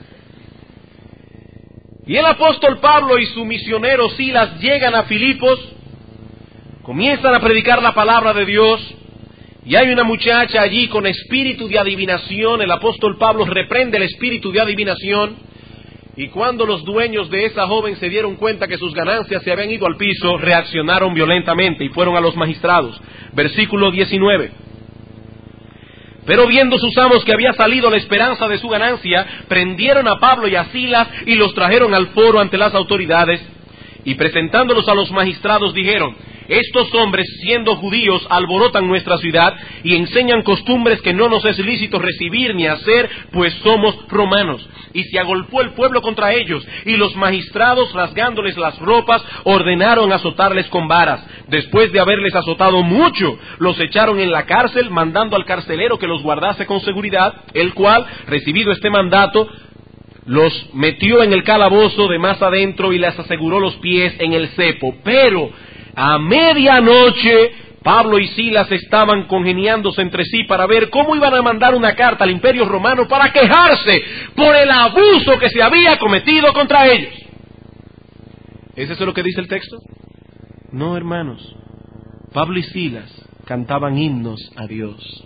[SPEAKER 2] Y el apóstol Pablo y su misionero Silas llegan a Filipos, comienzan a predicar la palabra de Dios, y hay una muchacha allí con espíritu de adivinación. El apóstol Pablo reprende el espíritu de adivinación, y cuando los dueños de esa joven se dieron cuenta que sus ganancias se habían ido al piso, reaccionaron violentamente y fueron a los magistrados. Versículo diecinueve. Pero viendo sus amos que había salido la esperanza de su ganancia, prendieron a Pablo y a Silas y los trajeron al foro ante las autoridades, y presentándolos a los magistrados dijeron, estos hombres, siendo judíos, alborotan nuestra ciudad y enseñan costumbres que no nos es lícito recibir ni hacer, pues somos romanos. Y se agolpó el pueblo contra ellos, y los magistrados, rasgándoles las ropas, ordenaron azotarles con varas. Después de haberles azotado mucho, los echaron en la cárcel, mandando al carcelero que los guardase con seguridad, el cual, recibido este mandato, los metió en el calabozo de más adentro y les aseguró los pies en el cepo. Pero a medianoche Pablo y Silas estaban congeniándose entre sí para ver cómo iban a mandar una carta al Imperio Romano para quejarse por el abuso que se había cometido contra ellos. ¿Es eso lo que dice el texto? No, hermanos. Pablo y Silas cantaban himnos a Dios.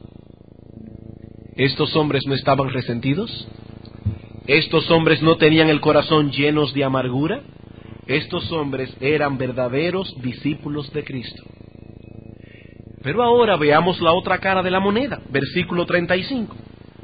[SPEAKER 2] ¿Estos hombres no estaban resentidos? ¿Estos hombres no tenían el corazón llenos de amargura? Estos hombres eran verdaderos discípulos de Cristo. Pero ahora veamos la otra cara de la moneda, versículo treinta y cinco.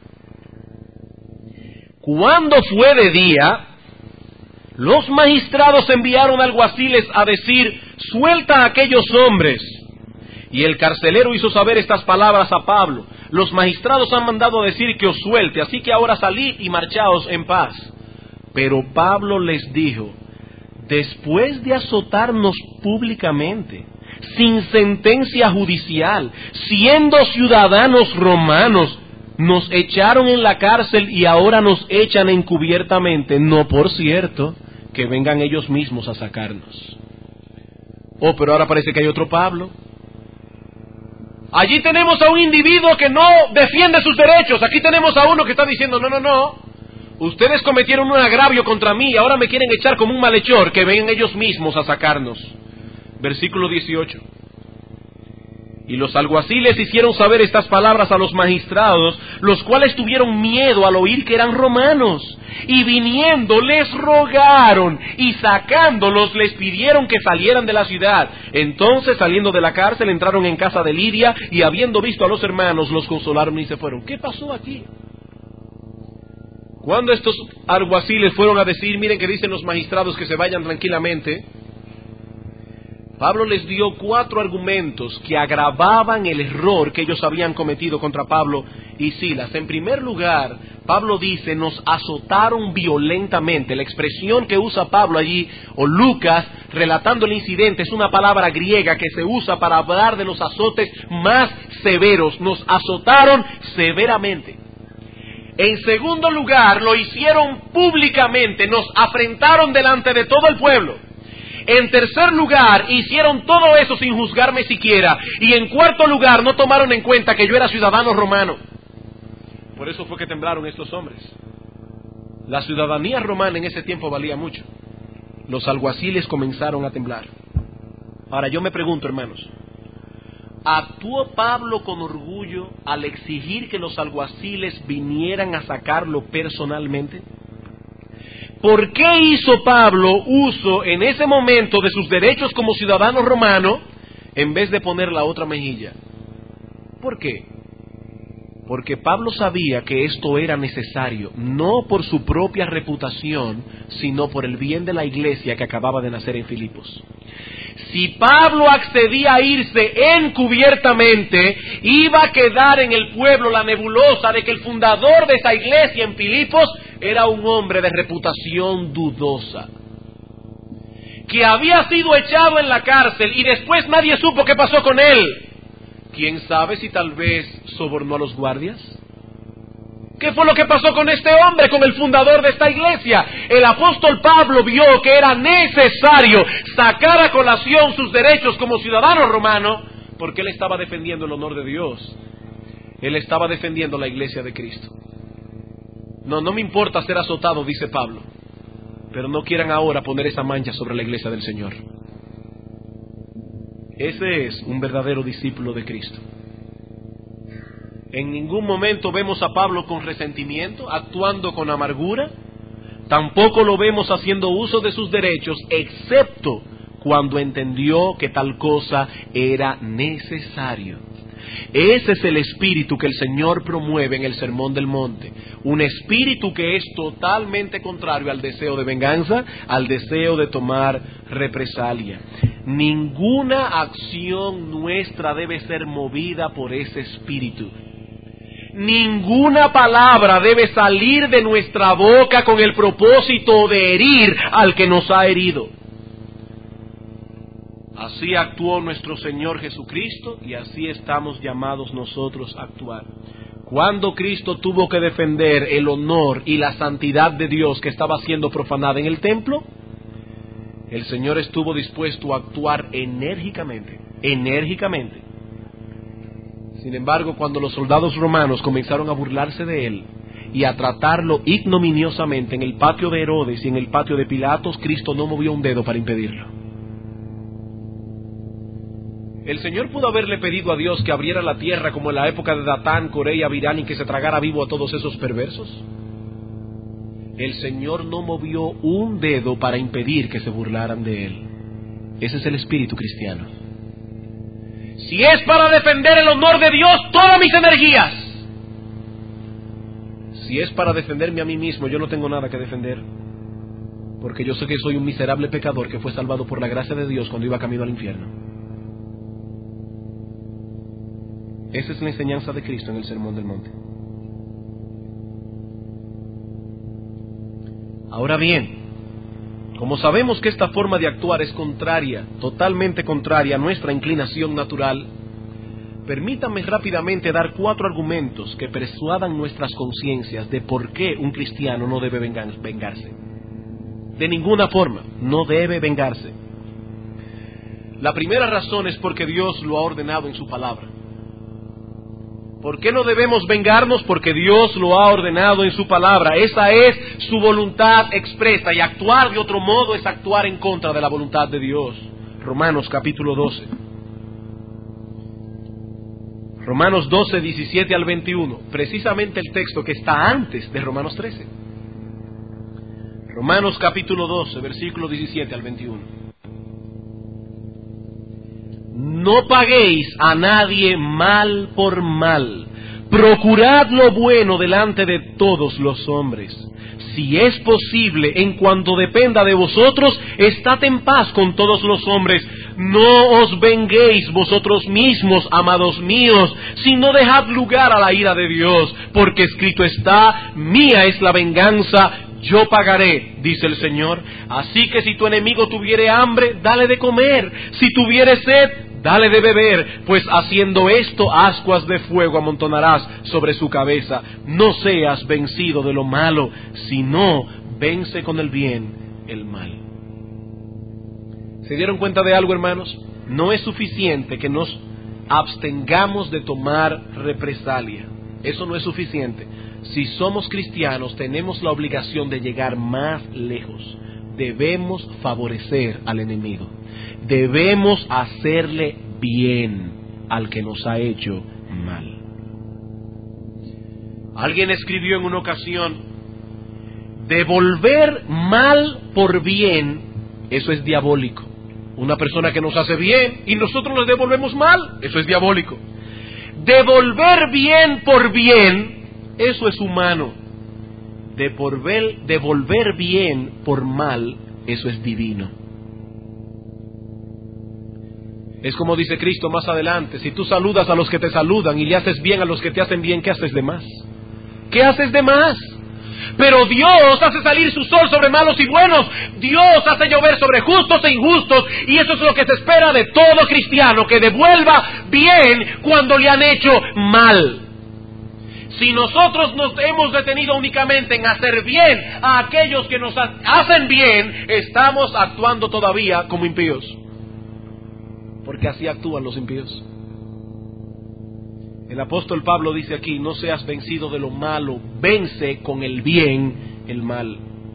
[SPEAKER 2] Cuando fue de día, los magistrados enviaron alguaciles a decir, suelta a aquellos hombres. Y el carcelero hizo saber estas palabras a Pablo, los magistrados han mandado decir que os suelte, así que ahora salid y marchaos en paz. Pero Pablo les dijo, después de azotarnos públicamente, sin sentencia judicial, siendo ciudadanos romanos, nos echaron en la cárcel y ahora nos echan encubiertamente, no por cierto que vengan ellos mismos a sacarnos. Oh, pero ahora parece que hay otro Pablo. Allí tenemos a un individuo que no defiende sus derechos. Aquí tenemos a uno que está diciendo, no, no, no, ustedes cometieron un agravio contra mí y ahora me quieren echar como un malhechor, que vengan ellos mismos a sacarnos. Versículo dieciocho. Y los alguaciles hicieron saber estas palabras a los magistrados, los cuales tuvieron miedo al oír que eran romanos. Y viniendo les rogaron, y sacándolos les pidieron que salieran de la ciudad. Entonces, saliendo de la cárcel, entraron en casa de Lidia, y habiendo visto a los hermanos, los consolaron y se fueron. ¿Qué pasó aquí? Cuando estos alguaciles fueron a decir, miren que dicen los magistrados que se vayan tranquilamente, Pablo les dio cuatro argumentos que agravaban el error que ellos habían cometido contra Pablo y Silas. En primer lugar, Pablo dice, nos azotaron violentamente. La expresión que usa Pablo allí, o Lucas, relatando el incidente, es una palabra griega que se usa para hablar de los azotes más severos. Nos azotaron severamente. En segundo lugar, lo hicieron públicamente, nos afrentaron delante de todo el pueblo. En tercer lugar, hicieron todo eso sin juzgarme siquiera. Y en cuarto lugar, no tomaron en cuenta que yo era ciudadano romano. Por eso fue que temblaron estos hombres. La ciudadanía romana en ese tiempo valía mucho. Los alguaciles comenzaron a temblar. Ahora yo me pregunto, hermanos, ¿actuó Pablo con orgullo al exigir que los alguaciles vinieran a sacarlo personalmente? ¿Por qué hizo Pablo uso en ese momento de sus derechos como ciudadano romano en vez de poner la otra mejilla? ¿Por qué? Porque Pablo sabía que esto era necesario, no por su propia reputación, sino por el bien de la iglesia que acababa de nacer en Filipos. Si Pablo accedía a irse encubiertamente, iba a quedar en el pueblo la nebulosa de que el fundador de esa iglesia en Filipos era un hombre de reputación dudosa, que había sido echado en la cárcel y después nadie supo qué pasó con él. ¿Quién sabe si tal vez sobornó a los guardias? ¿Qué fue lo que pasó con este hombre, con el fundador de esta iglesia? El apóstol Pablo vio que era necesario sacar a colación sus derechos como ciudadano romano, porque él estaba defendiendo el honor de Dios. Él estaba defendiendo la iglesia de Cristo. No, no me importa ser azotado, dice Pablo, pero no quieran ahora poner esa mancha sobre la iglesia del Señor. Ese es un verdadero discípulo de Cristo. En ningún momento vemos a Pablo con resentimiento, actuando con amargura. Tampoco lo vemos haciendo uso de sus derechos, excepto cuando entendió que tal cosa era necesario. Ese es el espíritu que el Señor promueve en el Sermón del Monte. Un espíritu que es totalmente contrario al deseo de venganza, al deseo de tomar represalia. Ninguna acción nuestra debe ser movida por ese espíritu. Ninguna palabra debe salir de nuestra boca con el propósito de herir al que nos ha herido. Así actuó nuestro Señor Jesucristo y así estamos llamados nosotros a actuar. Cuando Cristo tuvo que defender el honor y la santidad de Dios que estaba siendo profanada en el templo, el Señor estuvo dispuesto a actuar enérgicamente, enérgicamente. Sin embargo, cuando los soldados romanos comenzaron a burlarse de él y a tratarlo ignominiosamente en el patio de Herodes y en el patio de Pilatos, Cristo no movió un dedo para impedirlo. El Señor pudo haberle pedido a Dios que abriera la tierra como en la época de Datán, Coré y Abirán y que se tragara vivo a todos esos perversos. El Señor no movió un dedo para impedir que se burlaran de él. Ese es el espíritu cristiano. Si es para defender el honor de Dios, todas mis energías. Si es para defenderme a mí mismo, yo no tengo nada que defender. Porque yo sé que soy un miserable pecador que fue salvado por la gracia de Dios cuando iba camino al infierno. Esa es la enseñanza de Cristo en el Sermón del Monte. Ahora bien, como sabemos que esta forma de actuar es contraria, totalmente contraria a nuestra inclinación natural, Permítanme rápidamente dar cuatro argumentos que persuadan nuestras conciencias de por qué un cristiano no debe vengarse. De ninguna forma, no debe vengarse. La primera razón es porque Dios lo ha ordenado en su palabra. ¿Por qué no debemos vengarnos? Porque Dios lo ha ordenado en su palabra. Esa es su voluntad expresa, y actuar de otro modo es actuar en contra de la voluntad de Dios. Romanos capítulo doce. Romanos doce, diecisiete al veintiuno, precisamente el texto que está antes de Romanos trece. Romanos capítulo doce, versículo diecisiete al veintiuno. No paguéis a nadie mal por mal, procurad lo bueno delante de todos los hombres. Si es posible, en cuanto dependa de vosotros, estad en paz con todos los hombres. No os venguéis vosotros mismos, amados míos, sino dejad lugar a la ira de Dios, porque escrito está: mía es la venganza, yo pagaré, dice el Señor. Así que si tu enemigo tuviere hambre, dale de comer; si tuviere sed, dale de beber, pues haciendo esto, ascuas de fuego amontonarás sobre su cabeza. No seas vencido de lo malo, sino vence con el bien el mal. ¿Se dieron cuenta de algo, hermanos? No es suficiente que nos abstengamos de tomar represalia. Eso no es suficiente. Si somos cristianos, tenemos la obligación de llegar más lejos. Debemos favorecer al enemigo. Debemos hacerle bien al que nos ha hecho mal. Alguien escribió en una ocasión: devolver mal por bien, eso es diabólico. Una persona que nos hace bien y nosotros le devolvemos mal, eso es diabólico. Devolver bien por bien, eso es humano. Devolver, devolver bien por mal, eso es divino. Es como dice Cristo más adelante: si tú saludas a los que te saludan y le haces bien a los que te hacen bien, ¿qué haces de más? ¿Qué haces de más? Pero Dios hace salir su sol sobre malos y buenos. Dios hace llover sobre justos e injustos. Y eso es lo que se espera de todo cristiano, que devuelva bien cuando le han hecho mal. Si nosotros nos hemos detenido únicamente en hacer bien a aquellos que nos hacen bien, estamos actuando todavía como impíos. Porque así actúan los impíos. El apóstol Pablo dice aquí: no seas vencido de lo malo, vence con el bien el mal.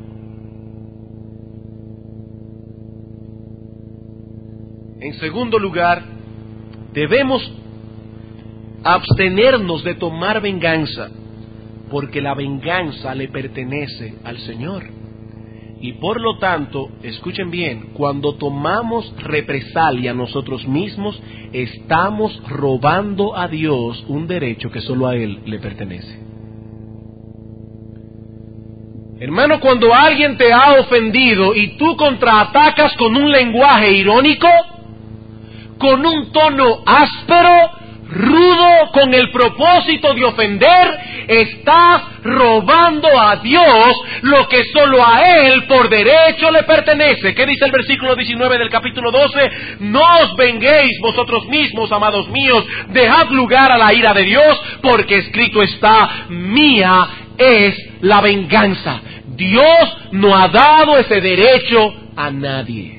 [SPEAKER 2] En segundo lugar, debemos abstenernos de tomar venganza, porque la venganza le pertenece al Señor. Y por lo tanto, escuchen bien, cuando tomamos represalia nosotros mismos, estamos robando a Dios un derecho que solo a Él le pertenece. Hermano, cuando alguien te ha ofendido y tú contraatacas con un lenguaje irónico, con un tono áspero, rudo, con el propósito de ofender, estás robando a Dios lo que solo a Él por derecho le pertenece. ¿Qué dice el versículo diecinueve del capítulo doce? No os venguéis vosotros mismos, amados míos, dejad lugar a la ira de Dios, porque escrito está: mía es la venganza. Dios no ha dado ese derecho a nadie.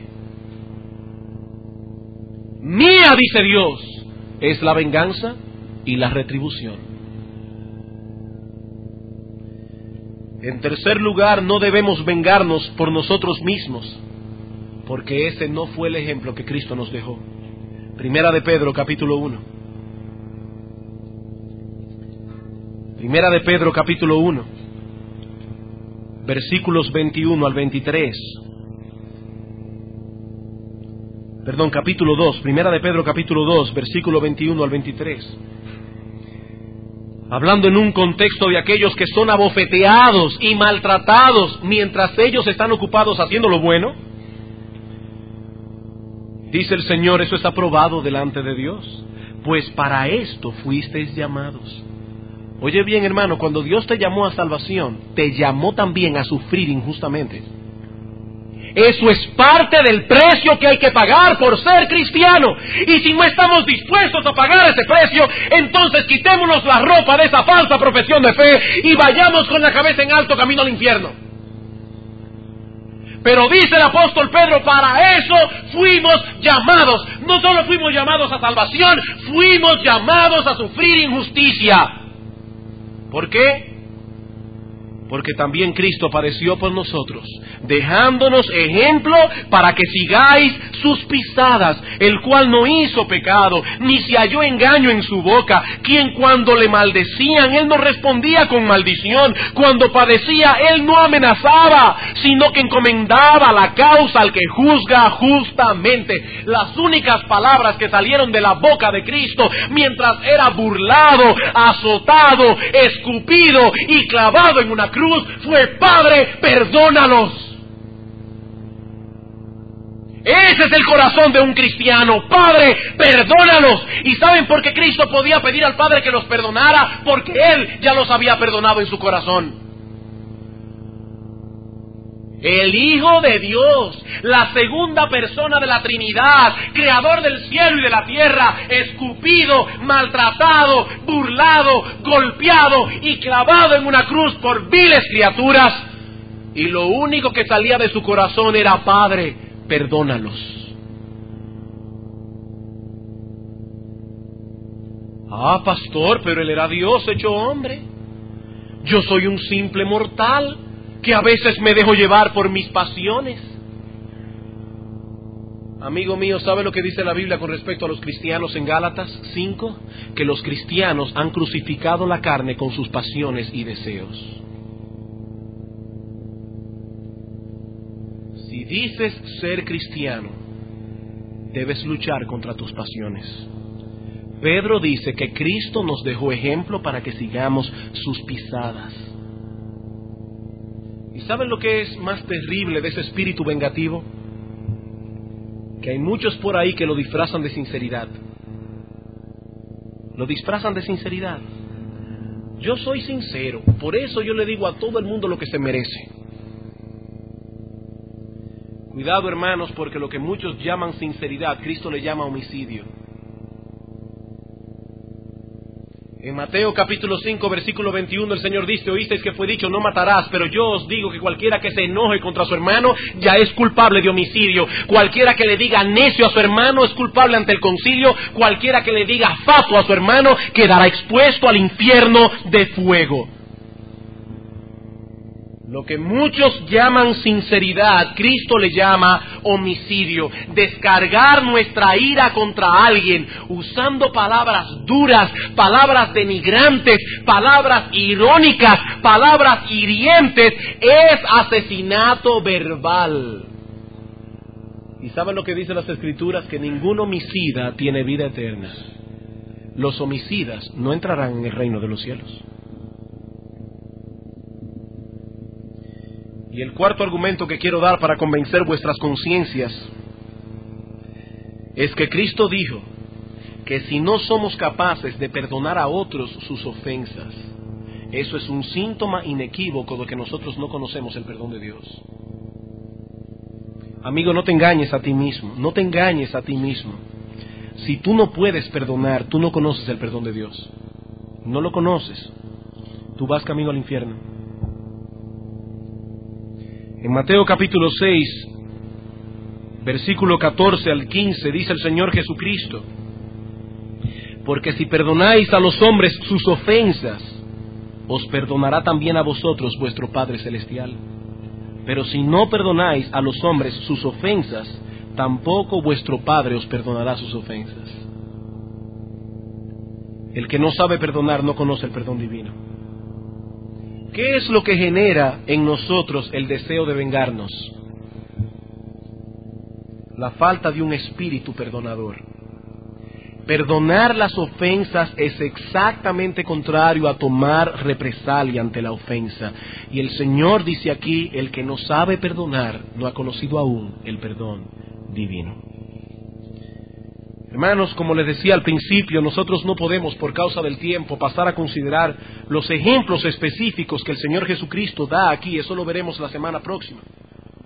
[SPEAKER 2] Mía, dice Dios, es la venganza y la retribución. En tercer lugar, no debemos vengarnos por nosotros mismos, porque ese no fue el ejemplo que Cristo nos dejó. Primera de Pedro, capítulo uno. Primera de Pedro, capítulo uno, versículos veintiuno al veintitrés. Perdón, capítulo dos, Primera de Pedro, capítulo dos, versículo veintiuno al veintitrés. Hablando en un contexto de aquellos que son abofeteados y maltratados mientras ellos están ocupados haciendo lo bueno. Dice el Señor: eso es aprobado delante de Dios, pues para esto fuisteis llamados. Oye bien, hermano, cuando Dios te llamó a salvación, te llamó también a sufrir injustamente. Eso es parte del precio que hay que pagar por ser cristiano. Y si no estamos dispuestos a pagar ese precio, entonces quitémonos la ropa de esa falsa profesión de fe y vayamos con la cabeza en alto camino al infierno. Pero dice el apóstol Pedro, para eso fuimos llamados. No solo fuimos llamados a salvación, fuimos llamados a sufrir injusticia. ¿Por qué? Porque también Cristo padeció por nosotros, dejándonos ejemplo para que sigáis sus pisadas, el cual no hizo pecado, ni se halló engaño en su boca, quien cuando le maldecían, él no respondía con maldición, cuando padecía, él no amenazaba, sino que encomendaba la causa al que juzga justamente. Las únicas palabras que salieron de la boca de Cristo, mientras era burlado, azotado, escupido y clavado en una cruz, fue: Padre, perdónalos. Ese es el corazón de un cristiano: Padre, perdónalos. ¿Y saben por qué Cristo podía pedir al Padre que los perdonara? Porque Él ya los había perdonado en su corazón. El Hijo de Dios, la segunda persona de la Trinidad, creador del cielo y de la tierra, escupido, maltratado, burlado, golpeado y clavado en una cruz por viles criaturas, y lo único que salía de su corazón era: Padre, perdónalos. Ah, pastor, pero Él era Dios hecho hombre. Yo soy un simple mortal que a veces me dejo llevar por mis pasiones. Amigo mío, ¿sabe lo que dice la Biblia con respecto a los cristianos en Gálatas cinco? Que los cristianos han crucificado la carne con sus pasiones y deseos. Si dices ser cristiano, debes luchar contra tus pasiones. Pedro dice que Cristo nos dejó ejemplo para que sigamos sus pisadas. ¿Y saben lo que es más terrible de ese espíritu vengativo? Que hay muchos por ahí que lo disfrazan de sinceridad. Lo disfrazan de sinceridad. Yo soy sincero, por eso yo le digo a todo el mundo lo que se merece. Cuidado, hermanos, porque lo que muchos llaman sinceridad, Cristo le llama homicidio. En Mateo capítulo cinco, versículo veintiuno, el Señor dice: oísteis que fue dicho, no matarás, pero yo os digo que cualquiera que se enoje contra su hermano ya es culpable de homicidio. Cualquiera que le diga necio a su hermano es culpable ante el concilio. Cualquiera que le diga fatuo a su hermano quedará expuesto al infierno de fuego. Lo que muchos llaman sinceridad, Cristo le llama homicidio. Descargar nuestra ira contra alguien usando palabras duras, palabras denigrantes, palabras irónicas, palabras hirientes, es asesinato verbal. ¿Y saben lo que dicen las Escrituras? Que ningún homicida tiene vida eterna. Los homicidas no entrarán en el reino de los cielos. Y el cuarto argumento que quiero dar para convencer vuestras conciencias es que Cristo dijo que si no somos capaces de perdonar a otros sus ofensas, eso es un síntoma inequívoco de que nosotros no conocemos el perdón de Dios. Amigo, no te engañes a ti mismo, no te engañes a ti mismo. Si tú no puedes perdonar, tú no conoces el perdón de Dios. No lo conoces. Tú vas camino al infierno. En Mateo capítulo seis, versículo catorce al quince, dice el Señor Jesucristo: porque si perdonáis a los hombres sus ofensas, os perdonará también a vosotros vuestro Padre Celestial. Pero si no perdonáis a los hombres sus ofensas, tampoco vuestro Padre os perdonará sus ofensas. El que no sabe perdonar no conoce el perdón divino. ¿Qué es lo que genera en nosotros el deseo de vengarnos? La falta de un espíritu perdonador. Perdonar las ofensas es exactamente contrario a tomar represalia ante la ofensa. Y el Señor dice aquí: el que no sabe perdonar no ha conocido aún el perdón divino. Hermanos, como les decía al principio, nosotros no podemos, por causa del tiempo, pasar a considerar los ejemplos específicos que el Señor Jesucristo da aquí. Eso lo veremos la semana próxima.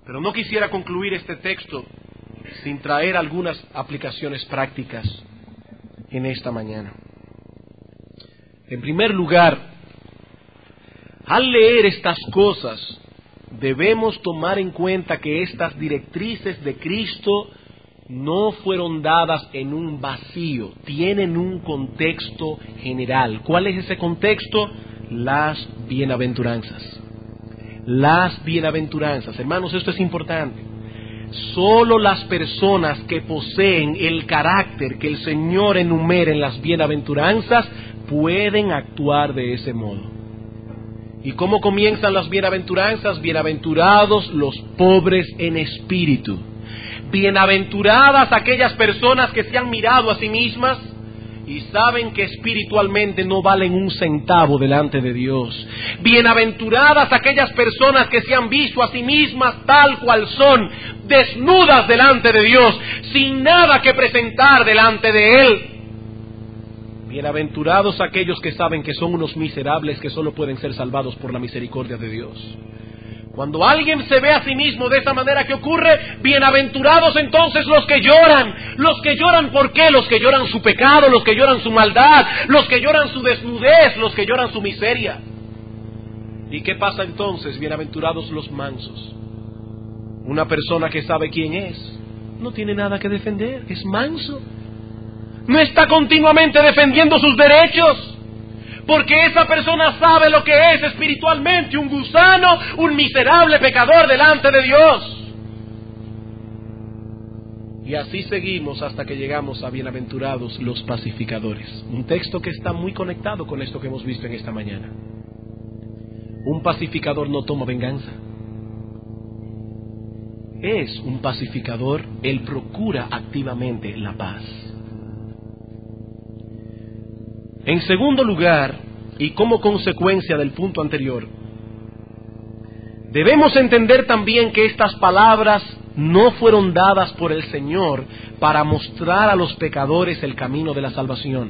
[SPEAKER 2] Pero no quisiera concluir este texto sin traer algunas aplicaciones prácticas en esta mañana. En primer lugar, al leer estas cosas, debemos tomar en cuenta que estas directrices de Cristo no fueron dadas en un vacío, tienen un contexto general. ¿Cuál es ese contexto? Las bienaventuranzas. Las bienaventuranzas. Hermanos, esto es importante. Solo las personas que poseen el carácter que el Señor enumera en las bienaventuranzas pueden actuar de ese modo. ¿Y cómo comienzan las bienaventuranzas? Bienaventurados los pobres en espíritu. Bienaventuradas aquellas personas que se han mirado a sí mismas y saben que espiritualmente no valen un centavo delante de Dios. Bienaventuradas aquellas personas que se han visto a sí mismas tal cual son, desnudas delante de Dios, sin nada que presentar delante de Él. Bienaventurados aquellos que saben que son unos miserables que solo pueden ser salvados por la misericordia de Dios. Cuando alguien se ve a sí mismo de esa manera, ¿qué ocurre? Bienaventurados entonces los que lloran. Los que lloran, ¿por qué? Los que lloran su pecado, los que lloran su maldad, los que lloran su desnudez, los que lloran su miseria. ¿Y qué pasa entonces? Bienaventurados los mansos. Una persona que sabe quién es, no tiene nada que defender, es manso. No está continuamente defendiendo sus derechos. Porque esa persona sabe lo que es espiritualmente, un gusano, un miserable pecador delante de Dios. Y así seguimos hasta que llegamos a bienaventurados los pacificadores. Un texto que está muy conectado con esto que hemos visto en esta mañana. Un pacificador no toma venganza. Es un pacificador, él procura activamente la paz. En segundo lugar, y como consecuencia del punto anterior, debemos entender también que estas palabras no fueron dadas por el Señor para mostrar a los pecadores el camino de la salvación.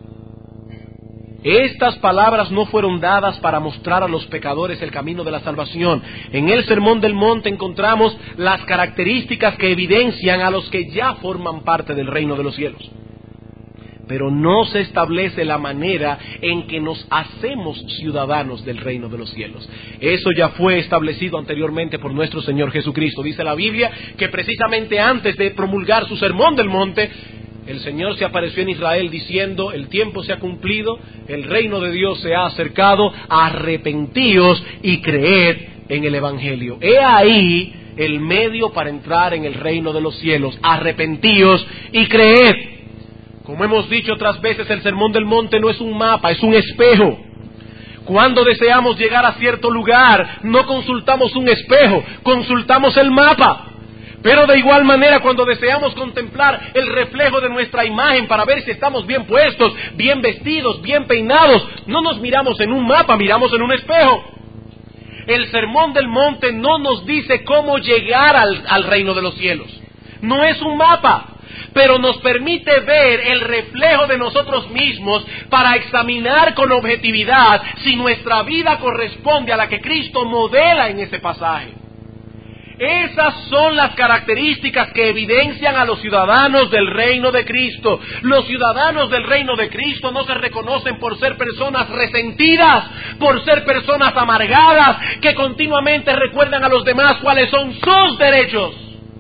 [SPEAKER 2] Estas palabras no fueron dadas para mostrar a los pecadores el camino de la salvación. En el Sermón del Monte encontramos las características que evidencian a los que ya forman parte del reino de los cielos. Pero no se establece la manera en que nos hacemos ciudadanos del reino de los cielos. Eso ya fue establecido anteriormente por nuestro Señor Jesucristo. Dice la Biblia que precisamente antes de promulgar su sermón del monte, el Señor se apareció en Israel diciendo: el tiempo se ha cumplido, el reino de Dios se ha acercado, arrepentíos y creed en el Evangelio. He ahí el medio para entrar en el reino de los cielos: arrepentíos y creed. Como hemos dicho otras veces, el Sermón del Monte no es un mapa, es un espejo. Cuando deseamos llegar a cierto lugar, no consultamos un espejo, consultamos el mapa. Pero de igual manera, cuando deseamos contemplar el reflejo de nuestra imagen para ver si estamos bien puestos, bien vestidos, bien peinados, no nos miramos en un mapa, miramos en un espejo. El Sermón del Monte no nos dice cómo llegar al, al reino de los cielos. No es un mapa, pero nos permite ver el reflejo de nosotros mismos para examinar con objetividad si nuestra vida corresponde a la que Cristo modela en ese pasaje. Esas son las características que evidencian a los ciudadanos del reino de Cristo. Los ciudadanos del reino de Cristo no se reconocen por ser personas resentidas, por ser personas amargadas, que continuamente recuerdan a los demás cuáles son sus derechos.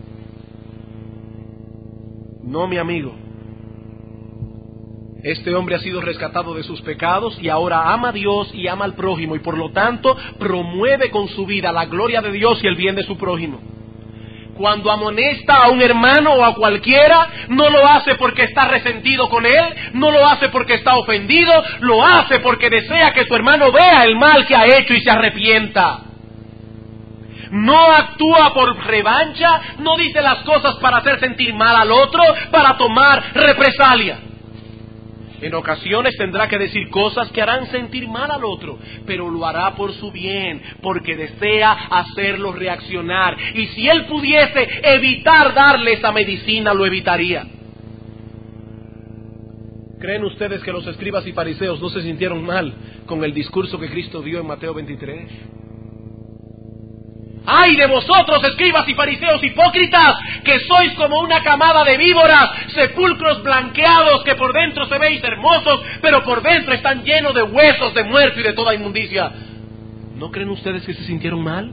[SPEAKER 2] No, mi amigo. Este hombre ha sido rescatado de sus pecados y ahora ama a Dios y ama al prójimo, y por lo tanto promueve con su vida la gloria de Dios y el bien de su prójimo. Cuando amonesta a un hermano o a cualquiera, no lo hace porque está resentido con él, no lo hace porque está ofendido, lo hace porque desea que su hermano vea el mal que ha hecho y se arrepienta. No actúa por revancha, no dice las cosas para hacer sentir mal al otro, para tomar represalia. En ocasiones tendrá que decir cosas que harán sentir mal al otro, pero lo hará por su bien, porque desea hacerlo reaccionar. Y si él pudiese evitar darle esa medicina, lo evitaría. ¿Creen ustedes que los escribas y fariseos no se sintieron mal con el discurso que Cristo dio en Mateo veintitrés? ¡Ay de vosotros, escribas y fariseos hipócritas, que sois como una camada de víboras, sepulcros blanqueados, que por dentro se veis hermosos, pero por dentro están llenos de huesos, de muerto y de toda inmundicia! ¿No creen ustedes que se sintieron mal?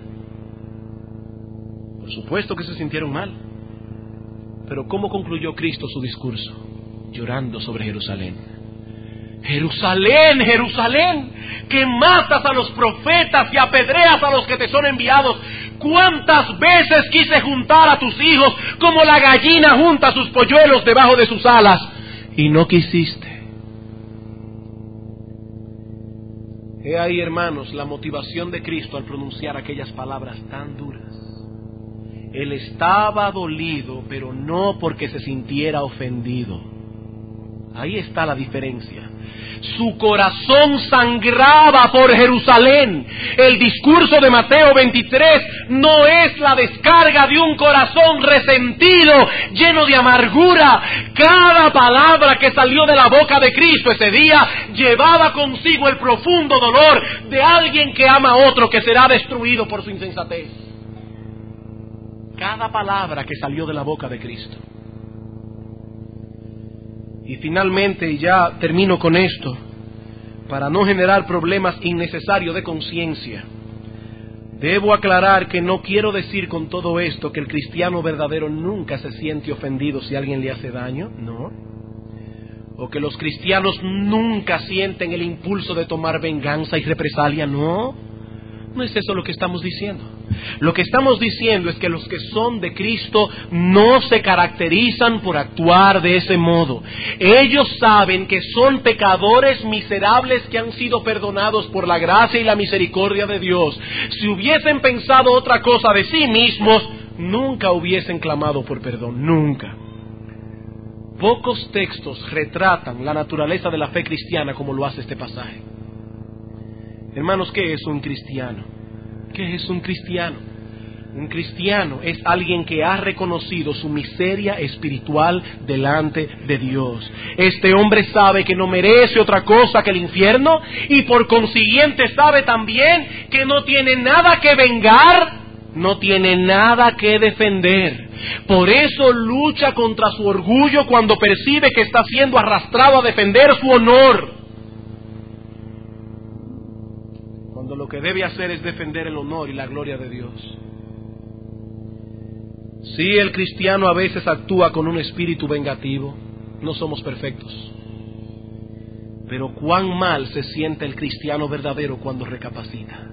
[SPEAKER 2] Por supuesto que se sintieron mal. Pero ¿cómo concluyó Cristo su discurso? Llorando sobre Jerusalén. Jerusalén, Jerusalén, que matas a los profetas y apedreas a los que te son enviados. ¿Cuántas veces quise juntar a tus hijos como la gallina junta sus polluelos debajo de sus alas, y no quisiste? He ahí, hermanos, la motivación de Cristo al pronunciar aquellas palabras tan duras. Él estaba dolido, pero no porque se sintiera ofendido. Ahí está la diferencia. Su corazón sangraba por Jerusalén. El discurso de Mateo veintitrés no es la descarga de un corazón resentido, lleno de amargura. Cada palabra que salió de la boca de Cristo ese día llevaba consigo el profundo dolor de alguien que ama a otro, que será destruido por su insensatez. Cada palabra que salió de la boca de Cristo. Y finalmente, y ya termino con esto, para no generar problemas innecesarios de conciencia, debo aclarar que no quiero decir con todo esto que el cristiano verdadero nunca se siente ofendido si alguien le hace daño, no. O que los cristianos nunca sienten el impulso de tomar venganza y represalia, no. No es eso lo que estamos diciendo. Lo que estamos diciendo es que los que son de Cristo no se caracterizan por actuar de ese modo. Ellos saben que son pecadores miserables que han sido perdonados por la gracia y la misericordia de Dios. Si hubiesen pensado otra cosa de sí mismos, nunca hubiesen clamado por perdón, nunca. Pocos textos retratan la naturaleza de la fe cristiana como lo hace este pasaje. Hermanos, ¿qué es un cristiano? ¿Qué es un cristiano? Un cristiano es alguien que ha reconocido su miseria espiritual delante de Dios. Este hombre sabe que no merece otra cosa que el infierno, y por consiguiente sabe también que no tiene nada que vengar, no tiene nada que defender. Por eso lucha contra su orgullo cuando percibe que está siendo arrastrado a defender su honor. Cuando lo que debe hacer es defender el honor y la gloria de Dios. Sí, el cristiano a veces actúa con un espíritu vengativo. No somos perfectos. Pero cuán mal se siente el cristiano verdadero cuando recapacita.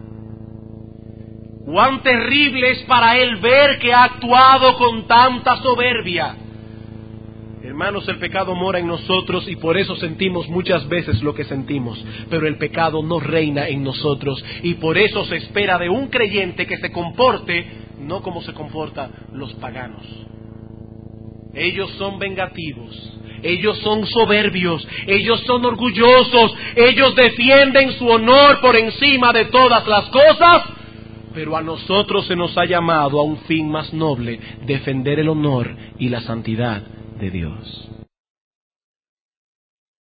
[SPEAKER 2] Cuán terrible es para él ver que ha actuado con tanta soberbia. Hermanos, el pecado mora en nosotros y por eso sentimos muchas veces lo que sentimos, pero el pecado no reina en nosotros, y por eso se espera de un creyente que se comporte no como se comportan los paganos. Ellos son vengativos, ellos son soberbios, ellos son orgullosos, ellos defienden su honor por encima de todas las cosas, pero a nosotros se nos ha llamado a un fin más noble: defender el honor y la santidad de Dios.